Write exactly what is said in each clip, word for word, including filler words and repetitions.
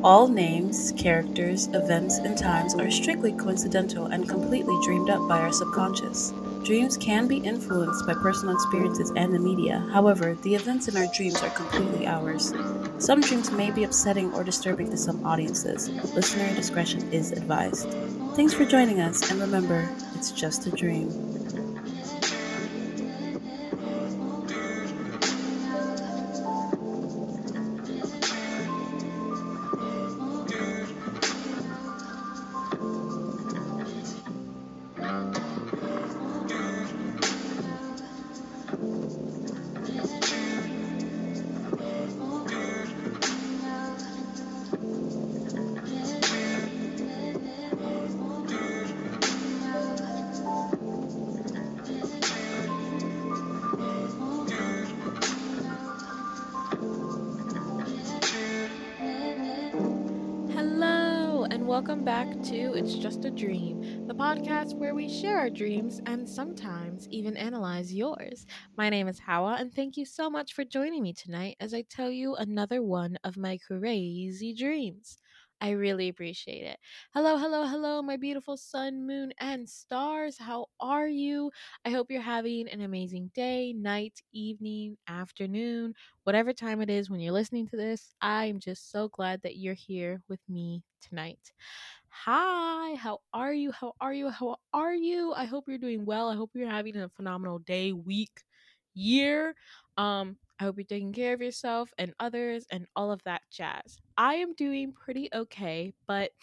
All names, characters, events, and times are strictly coincidental and completely dreamed up by our subconscious. Dreams can be influenced by personal experiences and the media. However, the events in our dreams are completely ours. Some dreams may be upsetting or disturbing to some audiences. Listener discretion is advised. Thanks for joining us, and remember, it's just a dream. Hello, and welcome back to It's Just a Dream, the podcast where we share our dreams and sometimes even analyze yours. My name is Hawa, and thank you so much for joining me tonight as I tell you another one of my crazy dreams. I really appreciate it. Hello, hello, hello, my beautiful sun, moon, and stars. How are you? I hope you're having an amazing day, night, evening, afternoon, whatever time it is when you're listening to this. I'm just so glad that you're here with me tonight. Hi, how are you? How are you? How are you? I hope you're doing well. I hope you're having a phenomenal day, week, year. Um, I hope you're taking care of yourself and others and all of that jazz. I am doing pretty okay, but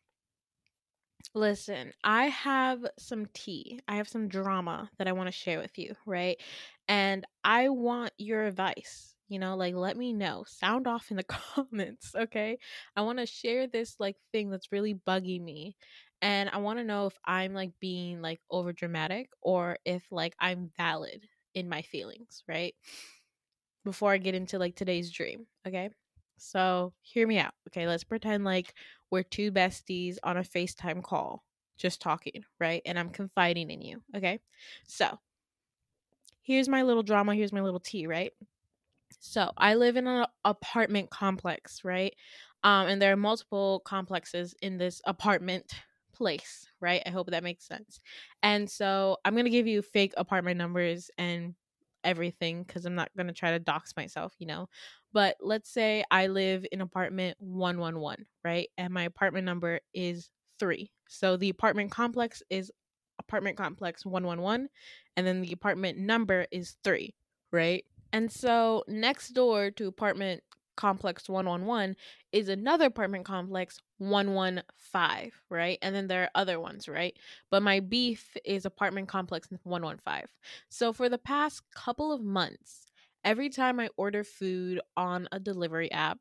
listen, I have some tea. I have some drama that I want to share with you, right? And I want your advice. You know, like let me know. Sound off in the comments, okay? I want to share this like thing that's really bugging me. And I want to know if I'm like being like over dramatic or if like I'm valid in my feelings, right? Before I get into like today's dream, okay? So, hear me out. Okay, let's pretend like we're two besties on a FaceTime call, just talking, right? And I'm confiding in you, okay? So, here's my little drama, here's my little tea, right? So, I live in an apartment complex, right? Um and there are multiple complexes in this apartment place, right? I hope that makes sense. And so, I'm going to give you fake apartment numbers and everything cuz I'm not going to try to dox myself, you know. But let's say I live in apartment one one one, right? And my apartment number is three. So, the apartment complex is apartment complex one one one and then the apartment number is three, right? And so next door to apartment complex one one one is another apartment complex one one five, right? And then there are other ones, right? But my beef is apartment complex one one five. So for the past couple of months, every time I order food on a delivery app,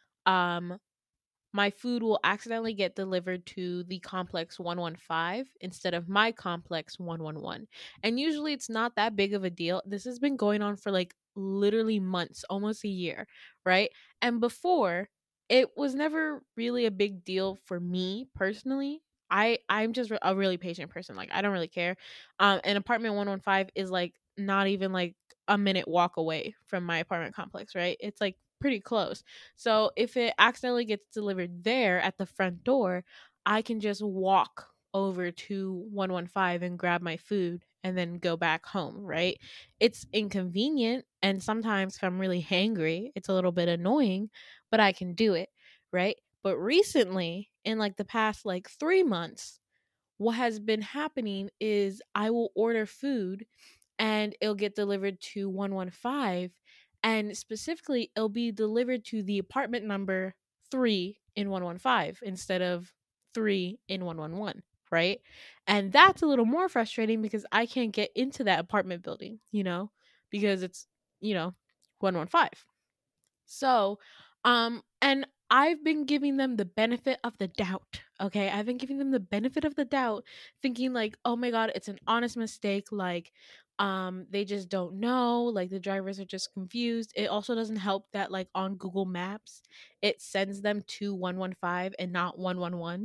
um my food will accidentally get delivered to the complex one one five instead of my complex one one one. And usually it's not that big of a deal. This has been going on for like literally months, almost a year, right? And before, it was never really a big deal for me personally. I I'm just a really patient person. Like I don't really care. Um and apartment one one five is like not even like a minute walk away from my apartment complex, right? It's like pretty close. So if it accidentally gets delivered there at the front door, I can just walk over to one one five and grab my food and then go back home, right? It's inconvenient and sometimes if I'm really hangry, it's a little bit annoying, but I can do it, right? But recently, in like the past like three months, what has been happening is I will order food and it'll get delivered to one one five and specifically it'll be delivered to the apartment number three in one one five instead of three in one one one, right? And that's a little more frustrating because I can't get into that apartment building, you know, because it's, you know, one one five. So, um, and I've been giving them the benefit of the doubt. Okay. I've been giving them the benefit of the doubt, thinking like, oh my God, it's an honest mistake. Like, um, they just don't know. Like, the drivers are just confused. It also doesn't help that, like, on Google Maps, it sends them to one one five and not one one one.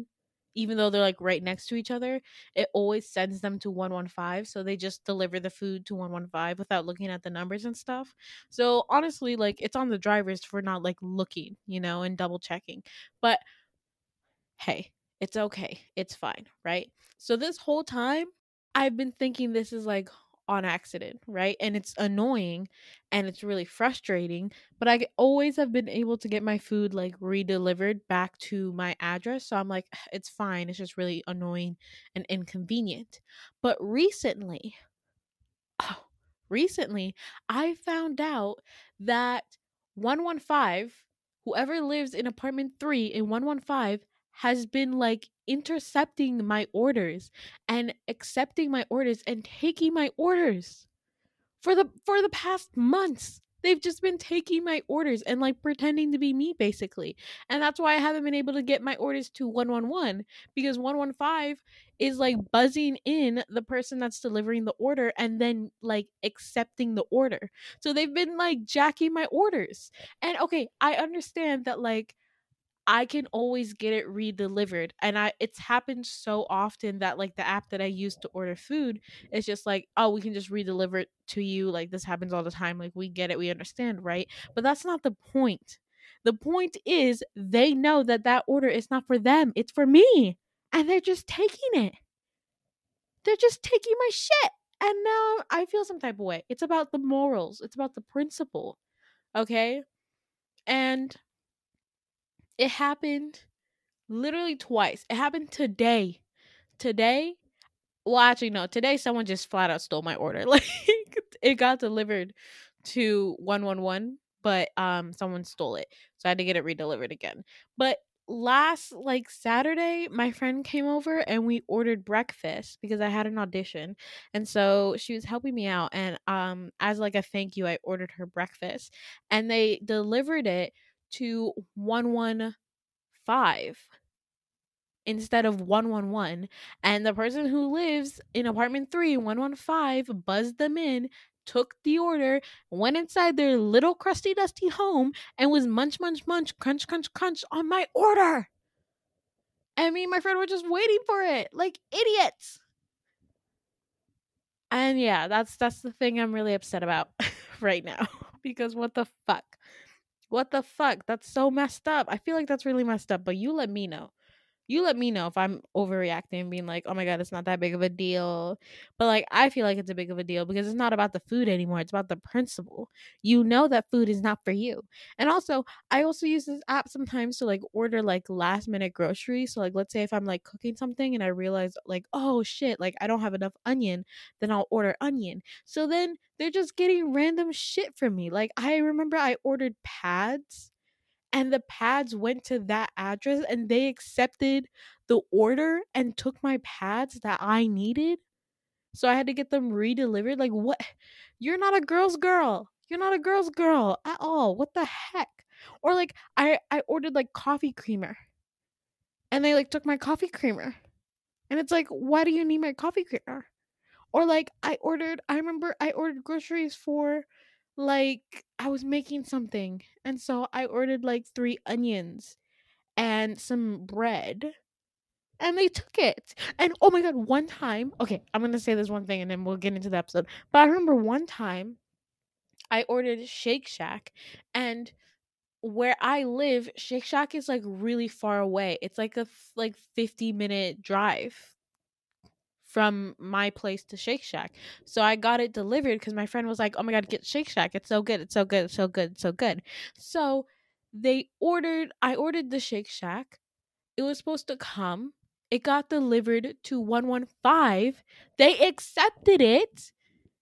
even though they're like right next to each other, it always sends them to one one five. So they just deliver the food to one one five without looking at the numbers and stuff. So honestly, like it's on the drivers for not like looking, you know, and double checking. But hey, it's okay. It's fine, right? So this whole time, I've been thinking this is like on accident, right? And it's annoying and it's really frustrating, but I always have been able to get my food like re-delivered back to my address. So I'm like, it's fine. It's just really annoying and inconvenient. But recently, oh, recently, I found out that one one five, whoever lives in apartment three in one one five, has been like intercepting my orders and accepting my orders and taking my orders for the for the past months. They've just been taking my orders and like pretending to be me basically. And that's why I haven't been able to get my orders to one one one, because one one five is like buzzing in the person that's delivering the order and then like accepting the order. So they've been like jacking my orders. And okay, I understand that like I can always get it re-delivered. And I it's happened so often that like the app that I use to order food is just like, "Oh, we can just re-deliver it to you." Like this happens all the time. Like we get it, we understand, right? But that's not the point. The point is they know that that order is not for them. It's for me. And they're just taking it. They're just taking my shit. And now I feel some type of way. It's about the morals. It's about the principle. Okay? And it happened literally twice. It happened today. Today, well, actually, no. Today, someone just flat out stole my order. Like, it got delivered to one one one, but um, someone stole it, so I had to get it redelivered again. But last like Saturday, my friend came over and we ordered breakfast because I had an audition, and so she was helping me out. And um, as like a thank you, I ordered her breakfast, and they delivered it to one one five instead of one one one, and the person who lives in apartment three one one five buzzed them in, took the order, went inside their little crusty dusty home, and was munch munch munch crunch crunch crunch on my order. And me and my friend were just waiting for it like idiots. And yeah, that's that's the thing I'm really upset about right now. Because what the fuck, what the fuck, that's so messed up. I feel like that's really messed up, but you let me know. You let me know if I'm overreacting and being like, "Oh my god, it's not that big of a deal." But like I feel like it's a big of a deal because it's not about the food anymore. It's about the principle. You know that food is not for you. And also, I also use this app sometimes to like order like last minute groceries. So like let's say if I'm like cooking something and I realize like, "Oh shit, like I don't have enough onion," then I'll order onion. So then they're just getting random shit from me. Like I remember I ordered pads and the pads went to that address and they accepted the order and took my pads that I needed. So I had to get them re-delivered. Like what? You're not a girl's girl. You're not a girl's girl at all. What the heck? Or like I I ordered like coffee creamer and they like took my coffee creamer. And it's like, why do you need my coffee creamer? Or like I ordered I remember I ordered groceries for like I was making something. And so I ordered like three onions and some bread, and they took it. And oh my god, one time, okay, I'm gonna say this one thing and then we'll get into the episode. But I remember one time I ordered Shake Shack, and where I live, Shake Shack is like really far away. It's like a f- like fifty minute drive from my place to Shake Shack. So I got it delivered because my friend was like, "Oh my god, get Shake Shack. It's so good. It's so good. It's so good. It's so good." So they ordered I ordered the Shake Shack. It was supposed to come. It got delivered to one one five. They accepted it,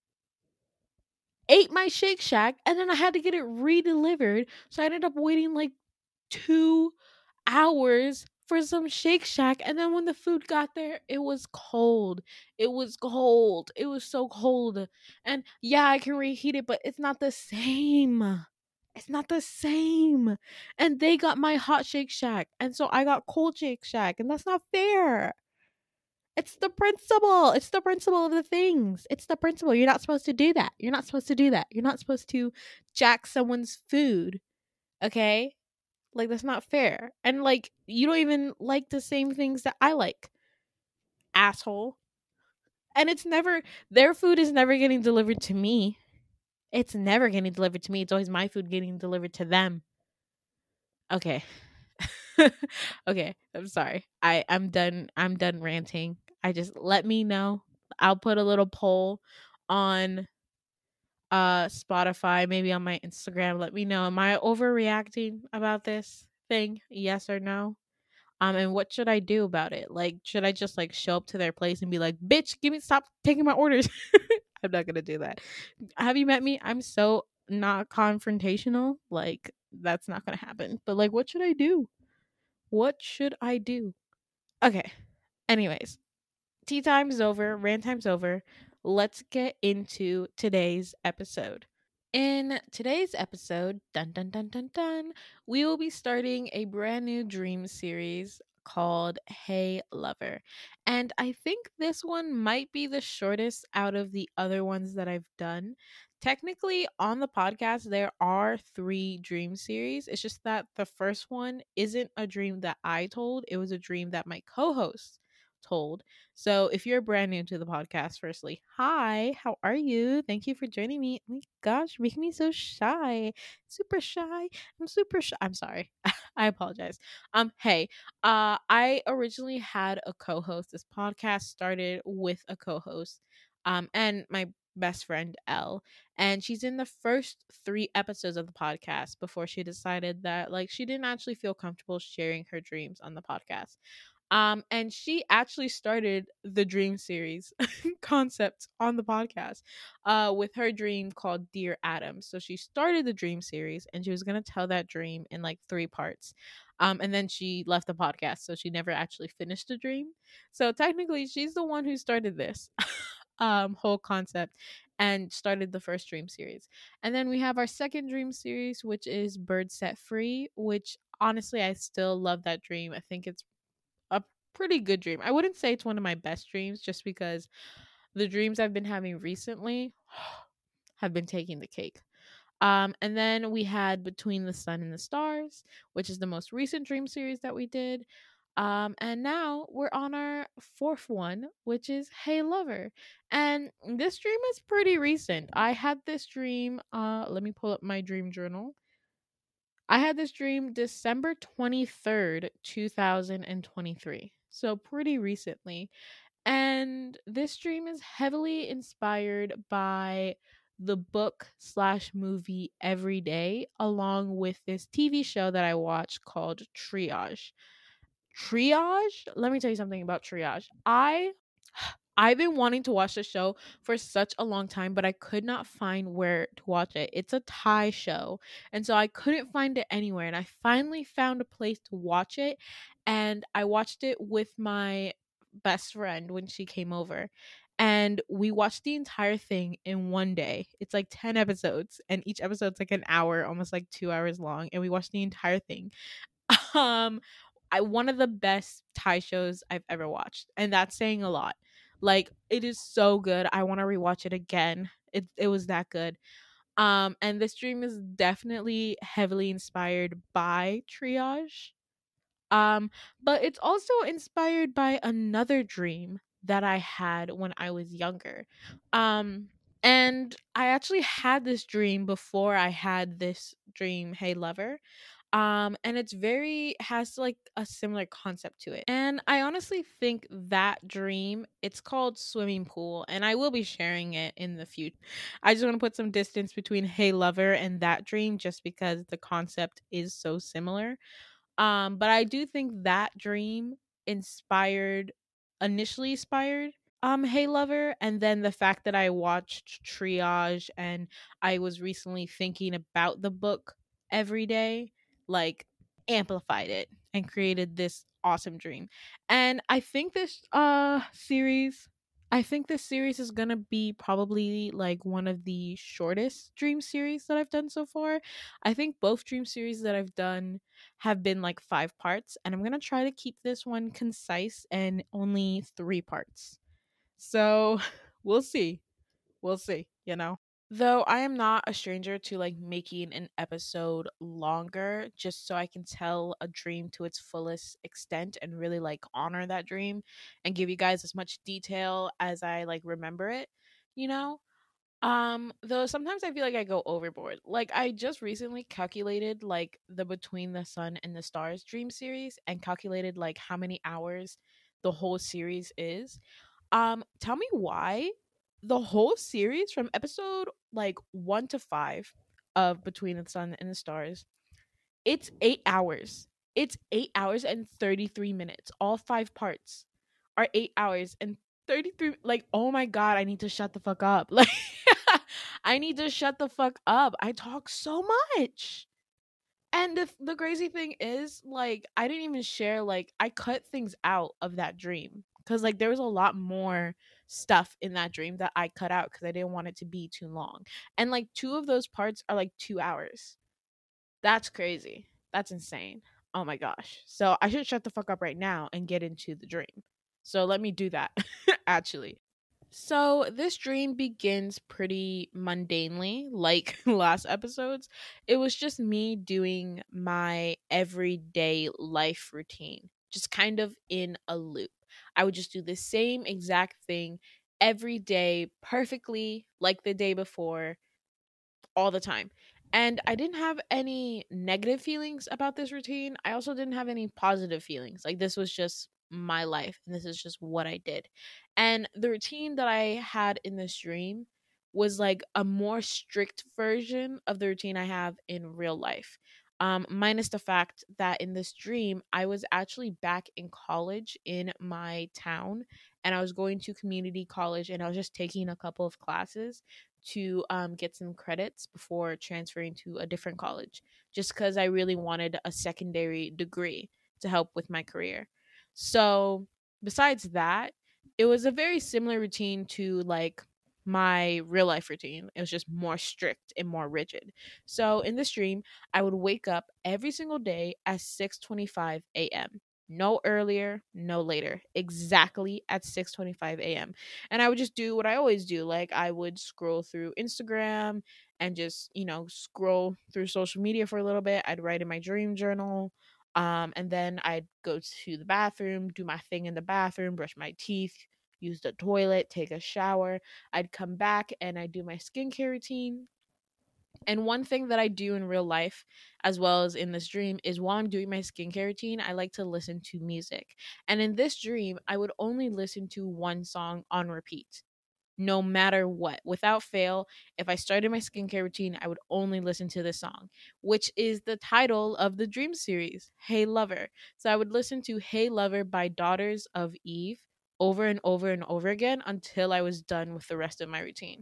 ate my Shake Shack, and then I had to get it re-delivered. So I ended up waiting like two hours for some Shake Shack. And then when the food got there, it was cold. It was cold. It was so cold. And yeah, I can reheat it, but it's not the same. It's not the same. And they got my hot Shake Shack. And so I got cold Shake Shack. And that's not fair. It's the principle. It's the principle of the things. It's the principle. You're not supposed to do that. You're not supposed to do that. You're not supposed to jack someone's food. Okay? Like, that's not fair. And like, you don't even like the same things that I like, asshole. And it's never, their food is never getting delivered to me. It's never getting delivered to me. It's always my food getting delivered to them. Okay. Okay, I'm sorry. I I'm done. I'm done ranting. I just, let me know. I'll put a little poll on uh Spotify, maybe on my Instagram. Let me know. Am I overreacting about this thing? Yes or no? Um, and what should I do about it? Like, should I just like show up to their place and be like, "Bitch, give me stop taking my orders"? I'm not gonna do that. Have you met me? I'm so not confrontational. Like, that's not gonna happen. But like, what should I do? What should I do? Okay. Anyways, tea time's over, rant time's over. Let's get into today's episode. In today's episode, dun dun dun dun dun, we will be starting a brand new dream series called Hey Lover. And I think this one might be the shortest out of the other ones that I've done. Technically, on the podcast, there are three dream series. It's just that the first one isn't a dream that I told, it was a dream that my co host told. So, if you're brand new to the podcast, firstly, hi, how are you? Thank you for joining me. Oh my gosh, you're making me so shy. Super shy. I'm super shy. I'm sorry. I apologize. Um, hey, uh, I originally had a co-host. This podcast started with a co-host, um, and my best friend Elle, and she's in the first three episodes of the podcast before she decided that like she didn't actually feel comfortable sharing her dreams on the podcast. Um, and she actually started the dream series concept on the podcast uh, with her dream called Dear Adam. So she started the dream series and she was going to tell that dream in like three parts. Um, and then she left the podcast. So she never actually finished the dream. So technically, she's the one who started this um, whole concept and started the first dream series. And then we have our second dream series, which is Bird Set Free, which honestly, I still love that dream. I think it's a pretty good dream. I wouldn't say it's one of my best dreams just because the dreams I've been having recently have been taking the cake. Um, and then we had Between the Sun and the Stars, which is the most recent dream series that we did. Um, and now we're on our fourth one, which is Hey Lover. And this dream is pretty recent. I had this dream, uh, let me pull up my dream journal. I had this dream December twenty-third, two thousand twenty-three. So pretty recently. And this dream is heavily inspired by the book slash movie Every Day, along with this T V show that I watched called Triage. Triage? Let me tell you something about Triage. I I've been wanting to watch the show for such a long time, but I could not find where to watch it. It's a Thai show, and so I couldn't find it anywhere. And I finally found a place to watch it, and I watched it with my best friend when she came over. And we watched the entire thing in one day. It's like ten episodes, and each episode's like an hour, almost like two hours long. And we watched the entire thing. Um, I one of the best Thai shows I've ever watched, and that's saying a lot. Like, it is so good. I want to rewatch it again. It it was that good. Um, and this dream is definitely heavily inspired by Triage. Um, but it's also inspired by another dream that I had when I was younger. Um, and I actually had this dream before I had this dream, Hey Lover. Um, and it's very has like a similar concept to it. And I honestly think that dream, it's called Swimming Pool, and I will be sharing it in the future. I just want to put some distance between Hey Lover and that dream just because the concept is so similar. Um, but I do think that dream inspired initially inspired um Hey Lover, and then the fact that I watched Triage and I was recently thinking about the book Every Day, like, amplified it and created this awesome dream. And I think this uh series I think this series is gonna be probably like one of the shortest dream series that I've done so far. I think both dream series that I've done have been like five parts, and I'm gonna try to keep this one concise and only three parts. So we'll see. We'll see, you know? Though I am not a stranger to like making an episode longer just so I can tell a dream to its fullest extent and really like honor that dream and give you guys as much detail as I like remember it, you know? Um, though sometimes I feel like I go overboard. Like I just recently calculated like the Between the Sun and the Stars dream series and calculated like how many hours the whole series is. Um, tell me why the whole series from episode like one to five of Between the Sun and the Stars, it's eight hours. It's eight hours and thirty-three minutes. All five parts are eight hours and thirty-three. Like, oh my God, I need to shut the fuck up. Like, I need to shut the fuck up. I talk so much. And the the crazy thing is, like, I didn't even share, like, I cut things out of that dream because, like, there was a lot more stuff in that dream that I cut out because I didn't want it to be too long. And like two of those parts are like two hours. That's crazy. That's insane. Oh my gosh. So I should shut the fuck up right now and get into the dream. So let me do that, actually. So this dream begins pretty mundanely, like last episodes. It was just me doing my everyday life routine, just kind of in a loop. I would just do the same exact thing every day, perfectly like the day before, all the time. And I didn't have any negative feelings about this routine. I also didn't have any positive feelings. Like, this was just my life and this is just what I did. And the routine that I had in this dream was like a more strict version of the routine I have in real life. Um, minus the fact that in this dream, I was actually back in college in my town and I was going to community college and I was just taking a couple of classes to um, get some credits before transferring to a different college, just because I really wanted a secondary degree to help with my career. So, besides that, it was a very similar routine to like my real life routine. It was just more strict and more rigid. So, in this dream, I would wake up every single day at six twenty-five a m. No earlier, no later. Exactly at six twenty-five a m. And I would just do what I always do. Like I would scroll through Instagram and just, you know, scroll through social media for a little bit. I'd write in my dream journal. Um, and then I'd go to the bathroom, do my thing in the bathroom, brush my teeth, use the toilet, take a shower. I'd come back and I'd do my skincare routine. And one thing that I do in real life, as well as in this dream, is while I'm doing my skincare routine, I like to listen to music. And in this dream, I would only listen to one song on repeat, no matter what. Without fail, if I started my skincare routine, I would only listen to this song, which is the title of the dream series, Hey Lover. So I would listen to Hey Lover by Daughters of Eve over and over and over again until I was done with the rest of my routine.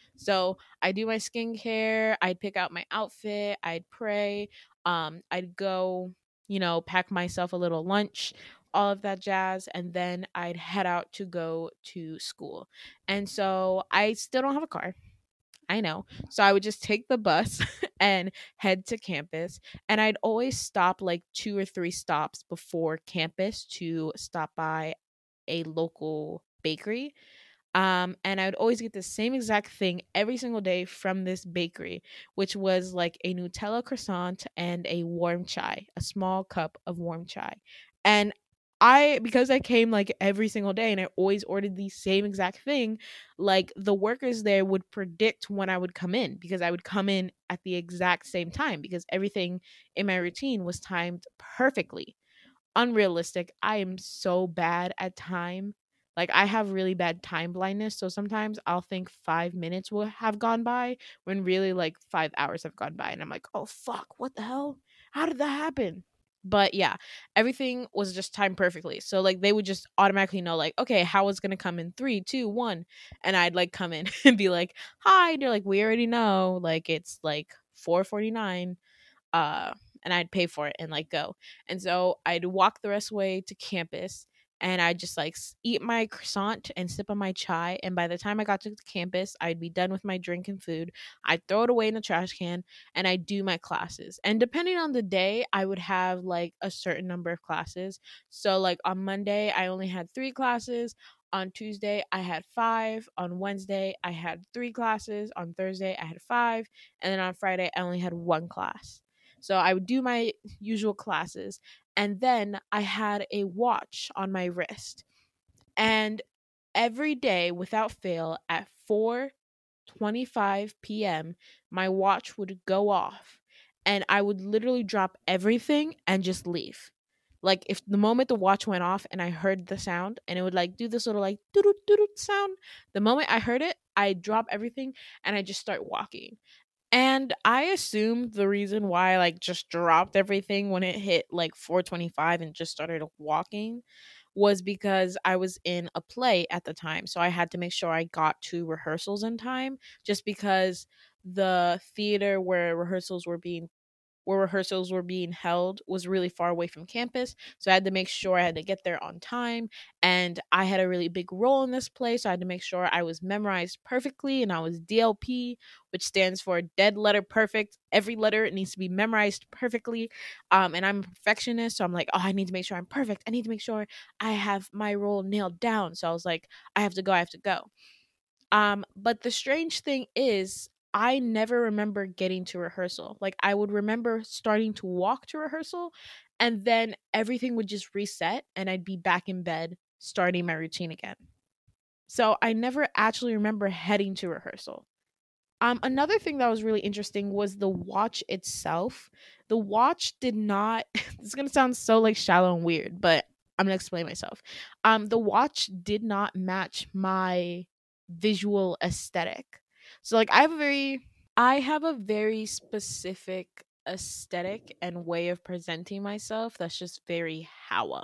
So I do my skincare, I'd pick out my outfit, I'd pray, um, I'd go, you know, pack myself a little lunch, all of that jazz, and then I'd head out to go to school. And so I still don't have a car. I know. So I would just take the bus and head to campus. And I'd always stop like two or three stops before campus to stop by a local bakery, um, and I would always get the same exact thing every single day from this bakery, which was like a Nutella croissant and a warm chai, a small cup of warm chai. And I, because I came like every single day and I always ordered the same exact thing, like the workers there would predict when I would come in because I would come in at the exact same time because everything in my routine was timed perfectly. Unrealistic. I am so bad at time. Like I have really bad time blindness, so sometimes I'll think five minutes will have gone by when really like five hours have gone by and I'm like, "Oh fuck, what the hell? How did that happen?" But yeah, everything was just timed perfectly. So like they would just automatically know like, "Okay, how is going to come in three, two, one," and I'd like come in and be like, "Hi." And they're like, "We already know. Like it's like four forty-nine, uh and I'd pay for it and like go." And so I'd walk the rest of the way to campus and I'd just like eat my croissant and sip on my chai. And by the time I got to the campus, I'd be done with my drink and food. I'd throw it away in the trash can and I'd do my classes. And depending on the day, I would have like a certain number of classes. So like on Monday, I only had three classes. On Tuesday, I had five. On Wednesday, I had three classes. On Thursday, I had five. And then on Friday, I only had one class. So I would do my usual classes. And then I had a watch on my wrist. And every day, without fail, at four twenty-five p.m., my watch would go off. And I would literally drop everything and just leave. Like if the moment the watch went off and I heard the sound and it would like do this little like doo doo doo sound, the moment I heard it, I drop everything and I just start walking. And I assumed the reason why I like just dropped everything when it hit like four twenty-five and just started walking was because I was in a play at the time. So I had to make sure I got to rehearsals in time just because the theater where rehearsals were being where rehearsals were being held was really far away from campus. So I had to make sure I had to get there on time. And I had a really big role in this play. So I had to make sure I was memorized perfectly. And I was D L P, which stands for dead letter perfect. Every letter it needs to be memorized perfectly. Um, and I'm a perfectionist. So I'm like, oh, I need to make sure I'm perfect. I need to make sure I have my role nailed down. So I was like, I have to go. I have to go. Um, but the strange thing is, I never remember getting to rehearsal. Like, I would remember starting to walk to rehearsal, and then everything would just reset, and I'd be back in bed starting my routine again. So I never actually remember heading to rehearsal. Um, another thing that was really interesting was the watch itself. The watch did not, this is going to sound so like shallow and weird, but I'm going to explain myself. Um, the watch did not match my visual aesthetic. So like I have a very I have a very specific aesthetic and way of presenting myself that's just very Hawa.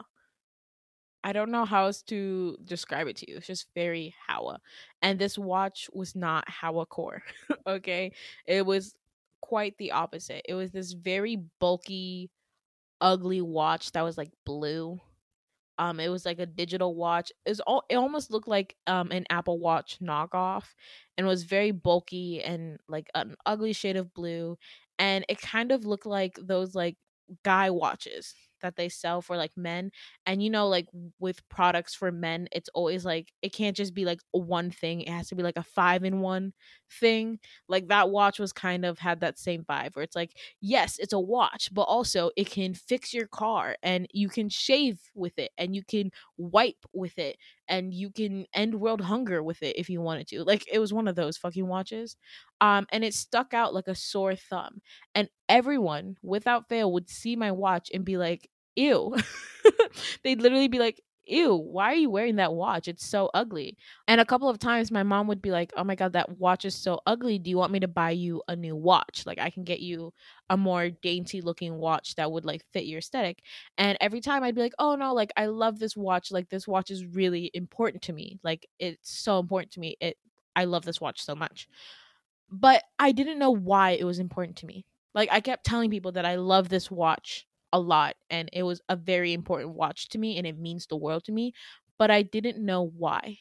I don't know how else to describe it to you. It's just very Hawa. And this watch was not Hawa core. Okay. It was quite the opposite. It was this very bulky, ugly watch that was like blue. Um, it was like a digital watch. It was all it almost looked like um an Apple Watch knockoff and was very bulky and like an ugly shade of blue. And it kind of looked like those like guy watches that they sell for like men. And you know, like with products for men, it's always like it can't just be like a one thing. It has to be like a five in one thing. Like that watch was kind of had that same vibe where it's like yes, it's a watch, but also it can fix your car and you can shave with it and you can wipe with it and you can end world hunger with it if you wanted to. Like it was one of those fucking watches. Um and it stuck out like a sore thumb. And everyone without fail would see my watch and be like, "Ew." They'd literally be like, "Ew, why are you wearing that watch? It's so ugly." And a couple of times my mom would be like, "Oh my god, that watch is so ugly. Do you want me to buy you a new watch? Like I can get you a more dainty looking watch that would like fit your aesthetic." And every time I'd be like, "Oh no, like I love this watch. Like this watch is really important to me. Like it's so important to me. It I love this watch so much." But I didn't know why it was important to me. Like I kept telling people that I love this watch a lot and it was a very important watch to me and it means the world to me, but I didn't know why.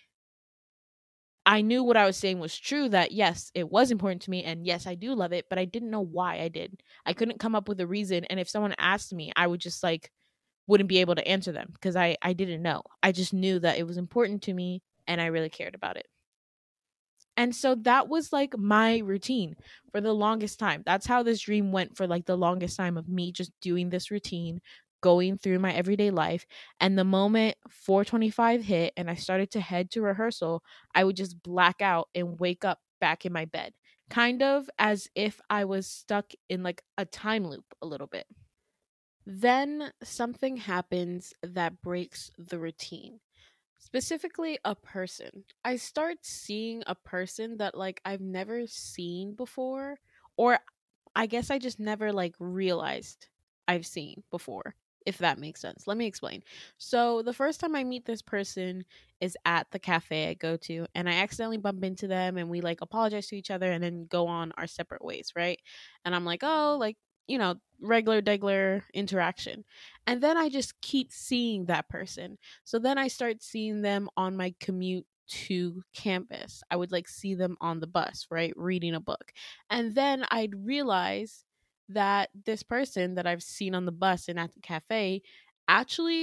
I knew what I was saying was true, that yes, it was important to me and yes, I do love it, but I didn't know why I did. I couldn't come up with a reason, and if someone asked me, I would just like wouldn't be able to answer them because I I didn't know. I just knew that it was important to me and I really cared about it. And so that was like my routine for the longest time. That's how this dream went for like the longest time, of me just doing this routine, going through my everyday life. And the moment four twenty-five hit and I started to head to rehearsal, I would just black out and wake up back in my bed, kind of as if I was stuck in like a time loop a little bit. Then something happens that breaks the routine. Specifically, a person. I start seeing a person that like I've never seen before, or I guess I just never like realized I've seen before, if that makes sense. Let me explain. So, the first time I meet this person is at the cafe I go to, and I accidentally bump into them and we like apologize to each other and then go on our separate ways, right? And I'm like, "Oh, like, you know, regular degular interaction." And then I just keep seeing that person. So then I start seeing them on my commute to campus. I would like see them on the bus, right? Reading a book. And then I'd realize that this person that I've seen on the bus and at the cafe actually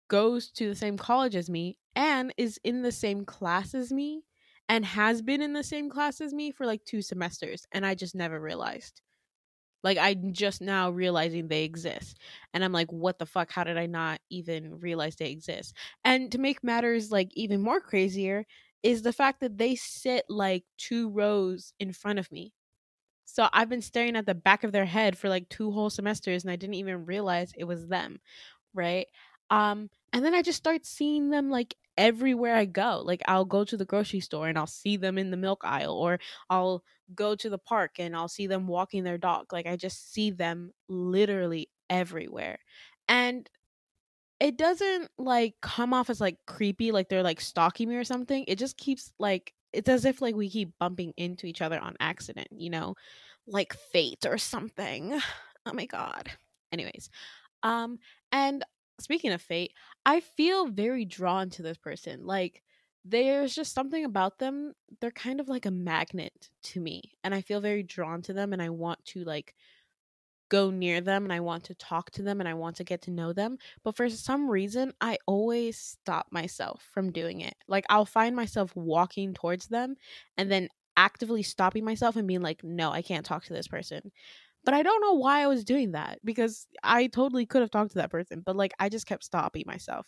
goes to the same college as me and is in the same class as me and has been in the same class as me for like two semesters, and I just never realized. Like, I'm just now realizing they exist. And I'm like, what the fuck? How did I not even realize they exist? And to make matters like even more crazier is the fact that they sit like two rows in front of me. So I've been staring at the back of their head for like two whole semesters and I didn't even realize it was them, right? Um and then I just start seeing them like everywhere I go. Like, I'll go to the grocery store and I'll see them in the milk aisle, or I'll go to the park and I'll see them walking their dog. Like, I just see them literally everywhere. And it doesn't like come off as like creepy, like they're like stalking me or something. It just keeps like, it's as if like we keep bumping into each other on accident, you know, like fate or something. Oh my god. Anyways, um, and speaking of fate, I feel very drawn to this person. Like, there's just something about them. They're kind of like a magnet to me, and I feel very drawn to them, and I want to like go near them, and I want to talk to them, and I want to get to know them. But for some reason, I always stop myself from doing it. Like, I'll find myself walking towards them and then actively stopping myself and being like, no, I can't talk to this person. But I don't know why I was doing that, because I totally could have talked to that person, but like I just kept stopping myself.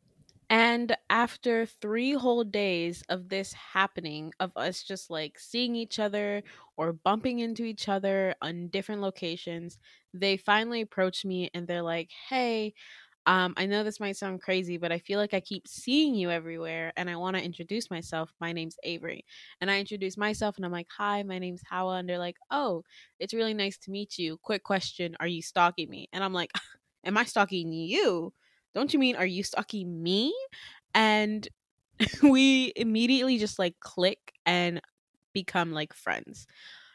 And after three whole days of this happening, of us just like seeing each other or bumping into each other on different locations, they finally approached me and they're like, hey, um, I know this might sound crazy, but I feel like I keep seeing you everywhere and I want to introduce myself. My name's Avery. And I introduce myself and I'm like, hi, my name's Hawa. And they're like, oh, it's really nice to meet you. Quick question, are you stalking me? And I'm like, am I stalking you? Don't you mean, are you stalking me? And we immediately just like click and become like friends.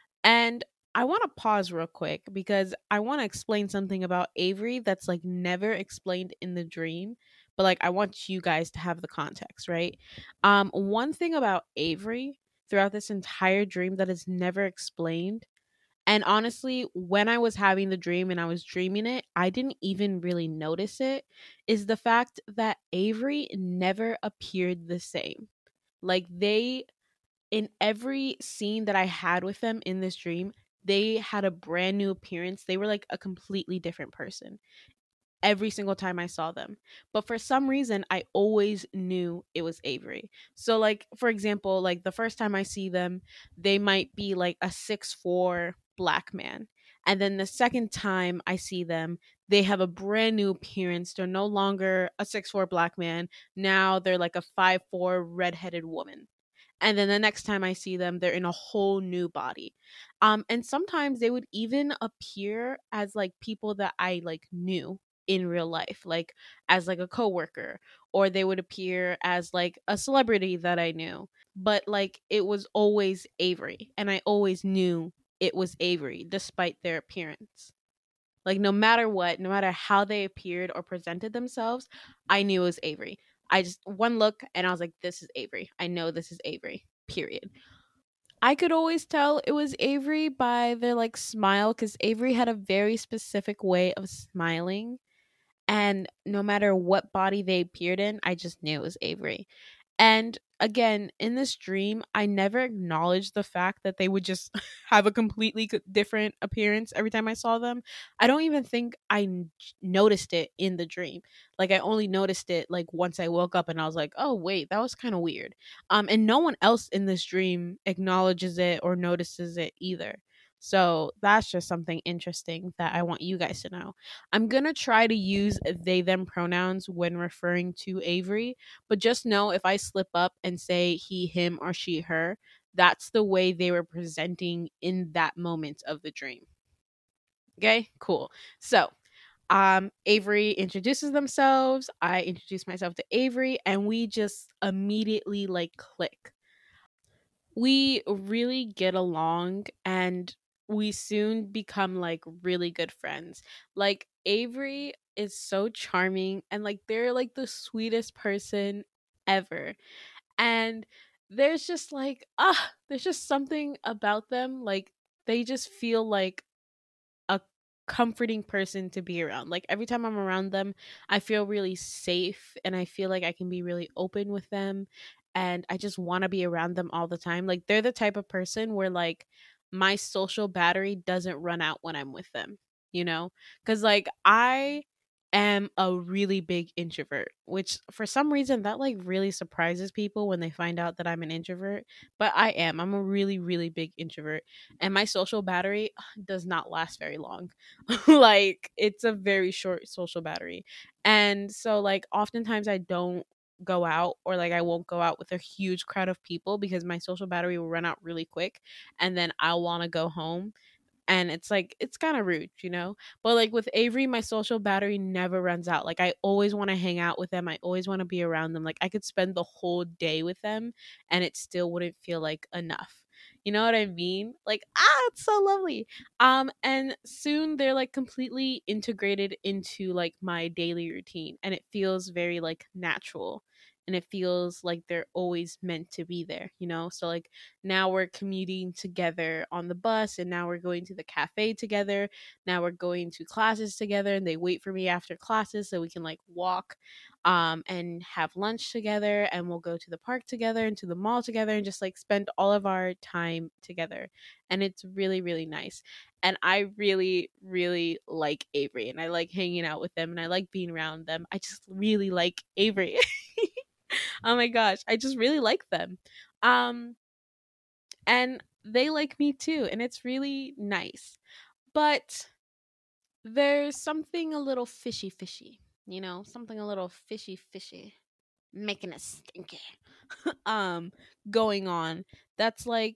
And I want to pause real quick because I want to explain something about Avery that's like never explained in the dream, but like I want you guys to have the context, right? Um one thing about Avery throughout this entire dream that is never explained, and honestly, when I was having the dream and I was dreaming it, I didn't even really notice it, is the fact that Avery never appeared the same. Like, they, in every scene that I had with them in this dream, they had a brand new appearance. They were like a completely different person every single time I saw them. But for some reason, I always knew it was Avery. So, like, for example, like the first time I see them, they might be like a six foot four black man. And then the second time I see them, they have a brand new appearance. They're no longer a six foot four black man. Now they're like a five foot four redheaded woman. And then the next time I see them, they're in a whole new body. Um and sometimes they would even appear as like people that I like knew in real life, like as like a coworker, or they would appear as like a celebrity that I knew. But like it was always Avery, and I always knew it was Avery despite their appearance. Like, no matter what, no matter how they appeared or presented themselves, I knew it was Avery. I just one look and I was like, this is Avery. I know this is Avery. Period. I could always tell it was Avery by their like smile, because Avery had a very specific way of smiling, and no matter what body they appeared in, I just knew it was Avery. And again, in this dream, I never acknowledged the fact that they would just have a completely c- different appearance every time I saw them. I don't even think I n- noticed it in the dream. Like, I only noticed it like once I woke up and I was like, "Oh, wait, that was kind of weird." Um and no one else in this dream acknowledges it or notices it either. So, that's just something interesting that I want you guys to know. I'm going to try to use they them pronouns when referring to Avery, but just know if I slip up and say he, him, or she, her, that's the way they were presenting in that moment of the dream. Okay, cool. So, um, Avery introduces themselves. I introduce myself to Avery, and we just immediately like click. We really get along, and we soon become like really good friends. Like, Avery is so charming, and like they're like the sweetest person ever. And there's just like, ah, there's just something about them. Like, they just feel like a comforting person to be around. Like every time I'm around them, I feel really safe and I feel like I can be really open with them and I just want to be around them all the time. Like they're the type of person where like my social battery doesn't run out when I'm with them, you know? Cuz like I am a really big introvert, which for some reason that like really surprises people when they find out that I'm an introvert, but I am. I'm a really really big introvert and my social battery does not last very long. Like it's a very short social battery. And so like oftentimes I don't go out or like I won't go out with a huge crowd of people because my social battery will run out really quick and then I'll want to go home and it's like it's kind of rude, you know. But like with Avery, my social battery never runs out. Like I always want to hang out with them. I always want to be around them. Like I could spend the whole day with them and it still wouldn't feel like enough. You know what I mean? Like ah, it's so lovely. Um and soon they're like completely integrated into like my daily routine and it feels very like natural and it feels like they're always meant to be there, you know? So like now we're commuting together on the bus and now we're going to the cafe together. Now we're going to classes together and they wait for me after classes so we can like walk um and have lunch together and we'll go to the park together and to the mall together and just like spend all of our time together. And it's really really nice. And I really really like Avery and I like hanging out with them and I like being around them. I just really like Avery. Oh my gosh, I just really like them. Um and they like me too and it's really nice. But there's something a little fishy fishy, you know, something a little fishy fishy making it stinky um going on that's like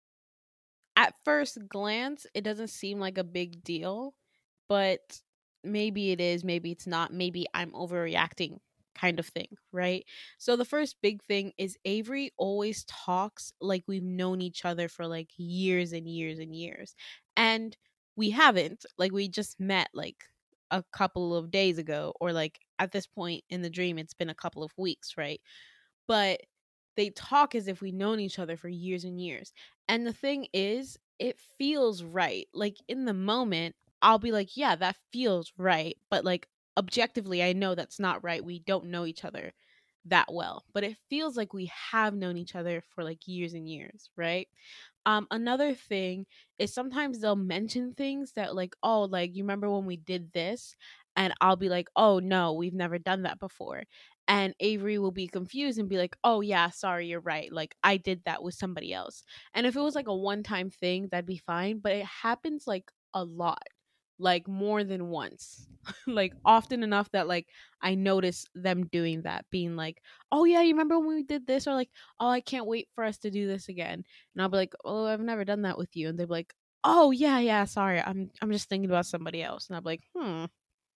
at first glance it doesn't seem like a big deal, but maybe it is, maybe it's not, maybe I'm overreacting kind of thing, right? So the first big thing is Avery always talks like we've known each other for like years and years and years. And we haven't. Like we just met like a couple of days ago or like at this point in the dream it's been a couple of weeks, right? But they talk as if we've known each other for years and years. And the thing is, it feels right. Like in the moment, I'll be like, yeah, that feels right. But like objectively, I know that's not right. We don't know each other that well. But it feels like we have known each other for like years and years, right? Um, another thing is sometimes they'll mention things that like, oh, like you remember when we did this? And I'll be like, oh no, we've never done that before. And Avery will be confused and be like, oh yeah, sorry, you're right. Like I did that with somebody else. And if it was like a one time thing, that'd be fine. But it happens like a lot, like more than once. Like often enough that like I notice them doing that, being like, oh yeah, you remember when we did this? Or like, oh, I can't wait for us to do this again. And I'll be like, oh, I've never done that with you. And they'll be like, oh yeah, yeah, sorry. I'm I'm just thinking about somebody else. And I'll be like, hmm,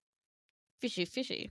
fishy, fishy.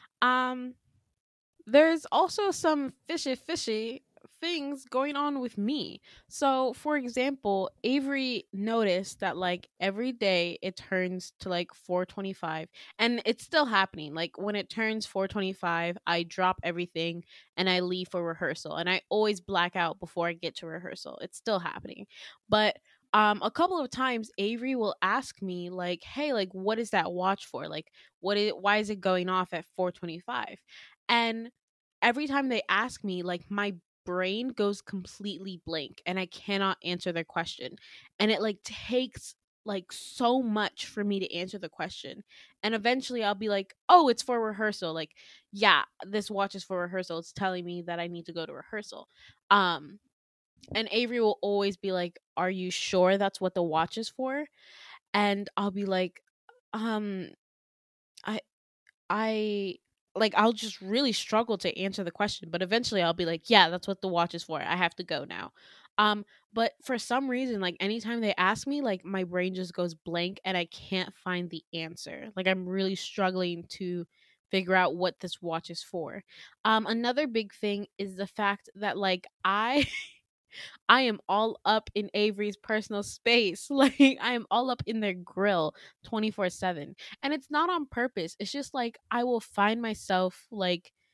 Um there's also some fishy fishy things going on with me. So, for example, Avery noticed that like every day it turns to like four twenty-five and it's still happening. Like when it turns four twenty-five, I drop everything and I leave for rehearsal and I always black out before I get to rehearsal. It's still happening. But um a couple of times Avery will ask me like, "Hey, like what is that watch for? Like what is why is it going off at four twenty-five?" And every time they ask me, like my brain goes completely blank and I cannot answer their question. And it like takes like so much for me to answer the question. And eventually I'll be like, "Oh, it's for rehearsal." Like, "Yeah, this watch is for rehearsal. It's telling me that I need to go to rehearsal." Um and Avery will always be like, "Are you sure that's what the watch is for?" And I'll be like, "Um I I like I'll just really struggle to answer the question, but eventually I'll be like, "Yeah, that's what the watch is for. I have to go now." Um, but for some reason, like anytime they ask me, like my brain just goes blank and I can't find the answer. Like I'm really struggling to figure out what this watch is for. Um, another big thing is the fact that like I I am all up in Avery's personal space. Like I am all up in their grill twenty-four seven. And it's not on purpose. It's just like I will find myself like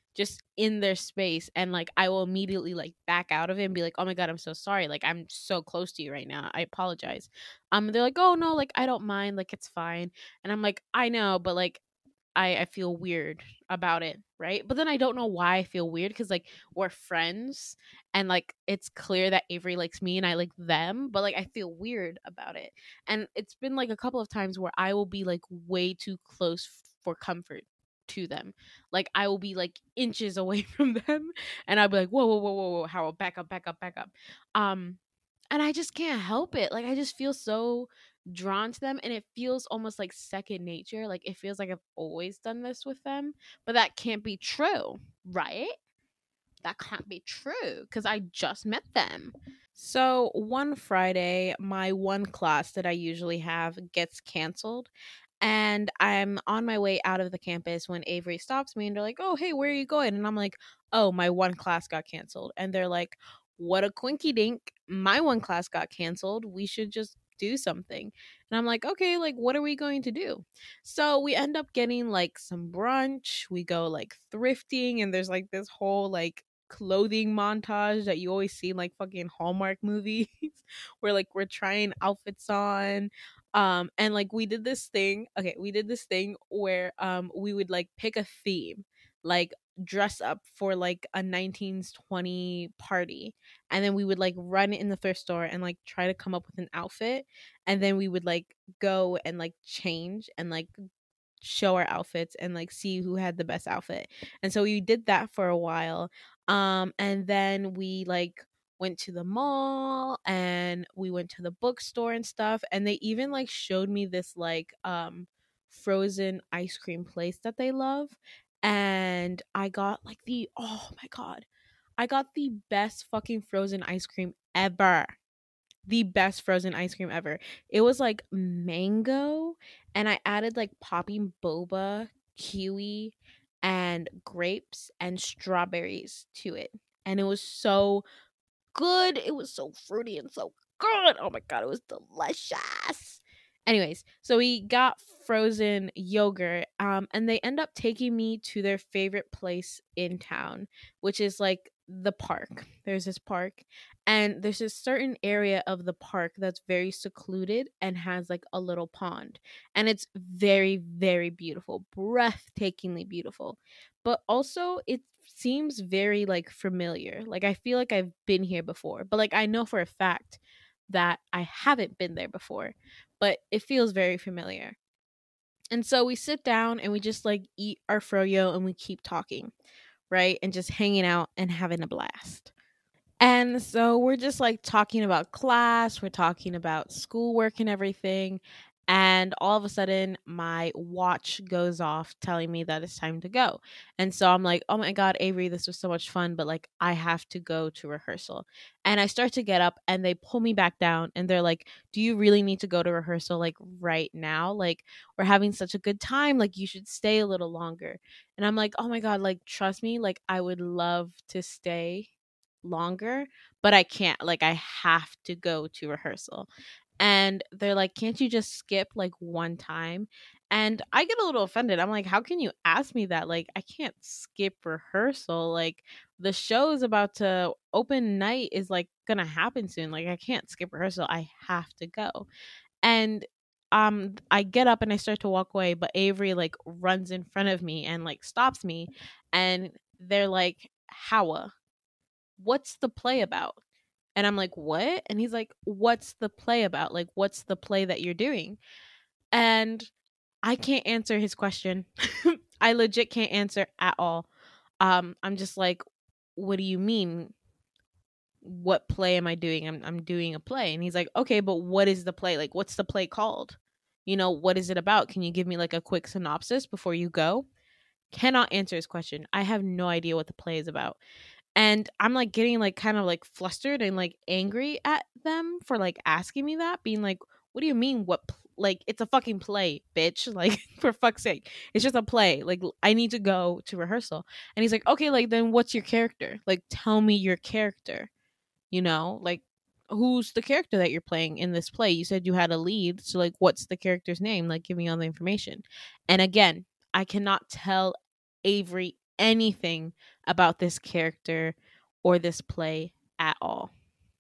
just in their space, and like I will immediately like back out of it and be like, "Oh my god, I'm so sorry. Like I'm so close to you right now. I apologize." Um they're like, "Oh no, like I don't mind. Like it's fine." And I'm like, "I know, but like I I feel weird about it, right?" But then I don't know why I feel weird cuz like we're friends and like it's clear that Avery likes me and I like them, but like I feel weird about it. And it's been like a couple of times where I will be like way too close f- for comfort to them. Like I will be like inches away from them and I'll be like, "Whoa, whoa, whoa, whoa, whoa, Harold, back up, back up, back up." Um and I just can't help it. Like I just feel so drawn to them and it feels almost like second nature. Like it feels like I've always done this with them, but that can't be true, right? That can't be true because I just met them. So one Friday, my one class that I usually have gets canceled. And I'm on my way out of the campus when Avery stops me and they're like, "Oh, hey, where are you going?" And I'm like, "Oh, my one class got canceled." And they're like, "What a quinky dink. My one class got canceled. We should just do something." And I'm like, "Okay, like, what are we going to do?" So we end up getting like some brunch. We go like thrifting, and there's like this whole like clothing montage that you always see in like fucking Hallmark movies where like we're trying outfits on. Um and like we did this thing. Okay, we did this thing where um we would like pick a theme, like dress up for like a nineteen twenty party, and then we would like run in the thrift store and like try to come up with an outfit, and then we would like go and like change and like show our outfits and like see who had the best outfit. And so we did that for a while. Um and then we like went to the mall and we went to the bookstore and stuff, and they even like showed me this like um frozen ice cream place that they love, and I got like the oh my god. I got the best fucking frozen ice cream ever, the best frozen ice cream ever. It was like mango, and I added like popping boba, kiwi, and grapes and strawberries to it. And it was so good. It was so fruity and so good. Oh my god, it was delicious. Anyways, so we got frozen yogurt, um, and they end up taking me to their favorite place in town, which is like the park. There's this park, and there's a certain area of the park that's very secluded and has like a little pond, and it's very, very beautiful, breathtakingly beautiful. But also, it seems very like familiar. Like I feel like I've been here before, but like I know for a fact that I haven't been there before, but it feels very familiar. And so we sit down and we just like eat our froyo and we keep talking, right? And just hanging out and having a blast. And so we're just like talking about class, we're talking about schoolwork and everything. And all of a sudden, my watch goes off telling me that it's time to go. And so I'm like, "Oh my God, Avery, this was so much fun, but like, I have to go to rehearsal." And I start to get up and they pull me back down and they're like, "Do you really need to go to rehearsal like right now? Like, we're having such a good time. Like, you should stay a little longer." And I'm like, "Oh my God, like, trust me, like, I would love to stay longer, but I can't. Like I have to go to rehearsal." And they're like, "Can't you just skip like one time?" And I get a little offended. I'm like, "How can you ask me that? Like I can't skip rehearsal. Like the show is about to open night is like gonna happen soon. Like I can't skip rehearsal. I have to go." And um I get up and I start to walk away, but Avery like runs in front of me and like stops me, and they're like, "Howa, what's the play about?" And I'm like, "What?" And he's like, "What's the play about? Like, what's the play that you're doing?" And I can't answer his question. I legit can't answer at all. Um, I'm just like, "What do you mean? What play am I doing?" I'm, I'm doing a play. And he's like, "Okay, but what is the play? Like, what's the play called? You know, what is it about? Can you give me like a quick synopsis before you go?" Cannot answer his question. I have no idea what the play is about. And I'm like getting like kind of like flustered and like angry at them for like asking me that, being like, "What do you mean what pl- like it's a fucking play, bitch." Like for fuck's sake. It's just a play. Like I need to go to rehearsal. And he's like, "Okay, like then what's your character? Like tell me your character." You know? Like who's the character that you're playing in this play? You said you had a lead, so like what's the character's name? Like give me all the information. And again, I cannot tell Avery anything about this character or this play at all.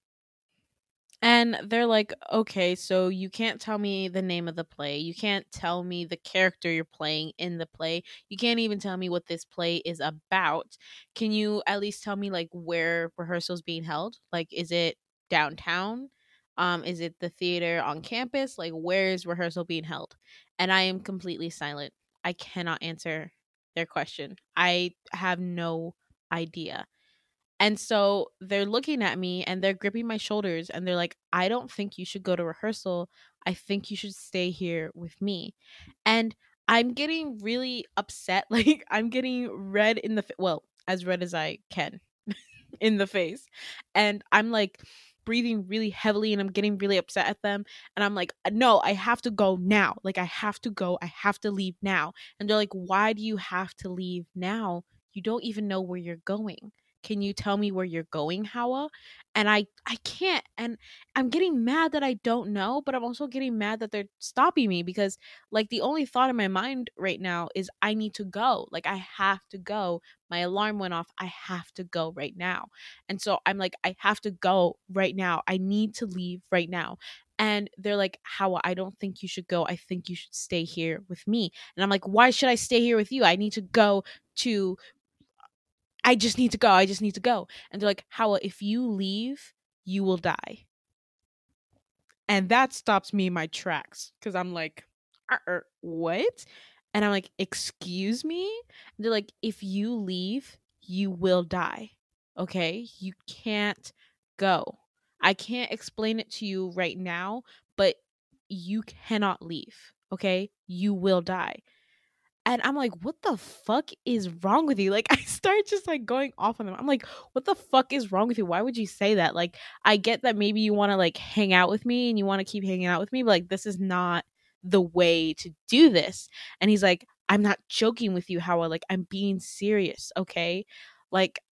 And they're like, okay, so you can't tell me the name of the play. You can't tell me the character you're playing in the play. You can't even tell me what this play is about. Can you at least tell me like where rehearsal's being held? Like, is it downtown? Um, is it the theater on campus? Like, where is rehearsal being held? And I am completely silent. I cannot answer their question. I have no idea. And so they're looking at me and they're gripping my shoulders and they're like, I don't think you should go to rehearsal. I think you should stay here with me. And I'm getting really upset. Like, I'm getting red in the, fa- well, as red as I can in the face. And I'm like breathing really heavily and I'm getting really upset at them. And I'm like, no, I have to go now. Like, I have to go. I have to leave now. And they're like, why do you have to leave now? You don't even know where you're going. Can you tell me where you're going, Hawa? And I I can't. And I'm getting mad that I don't know, but I'm also getting mad that they're stopping me because like the only thought in my mind right now is I need to go. Like I have to go. My alarm went off. I have to go right now. And so I'm like, I have to go right now. I need to leave right now. And they're like, Hawa, I don't think you should go. I think you should stay here with me. And I'm like, why should I stay here with you? I need to go to I just need to go. I just need to go. And they're like, Hawa, if you leave, you will die. And that stops me in my tracks because I'm like, uh-uh, what? And I'm like, excuse me? And they're like, if you leave, you will die. Okay? You can't go. I can't explain it to you right now, but you cannot leave. Okay? You will die. And I'm like, what the fuck is wrong with you? Like, I start just like going off on them. I'm like, what the fuck is wrong with you? Why would you say that? Like, I get that maybe you want to like hang out with me and you want to keep hanging out with me, but like, this is not the way to do this. And he's like, I'm not joking with you, Howard. Like, I'm being serious, okay? Like,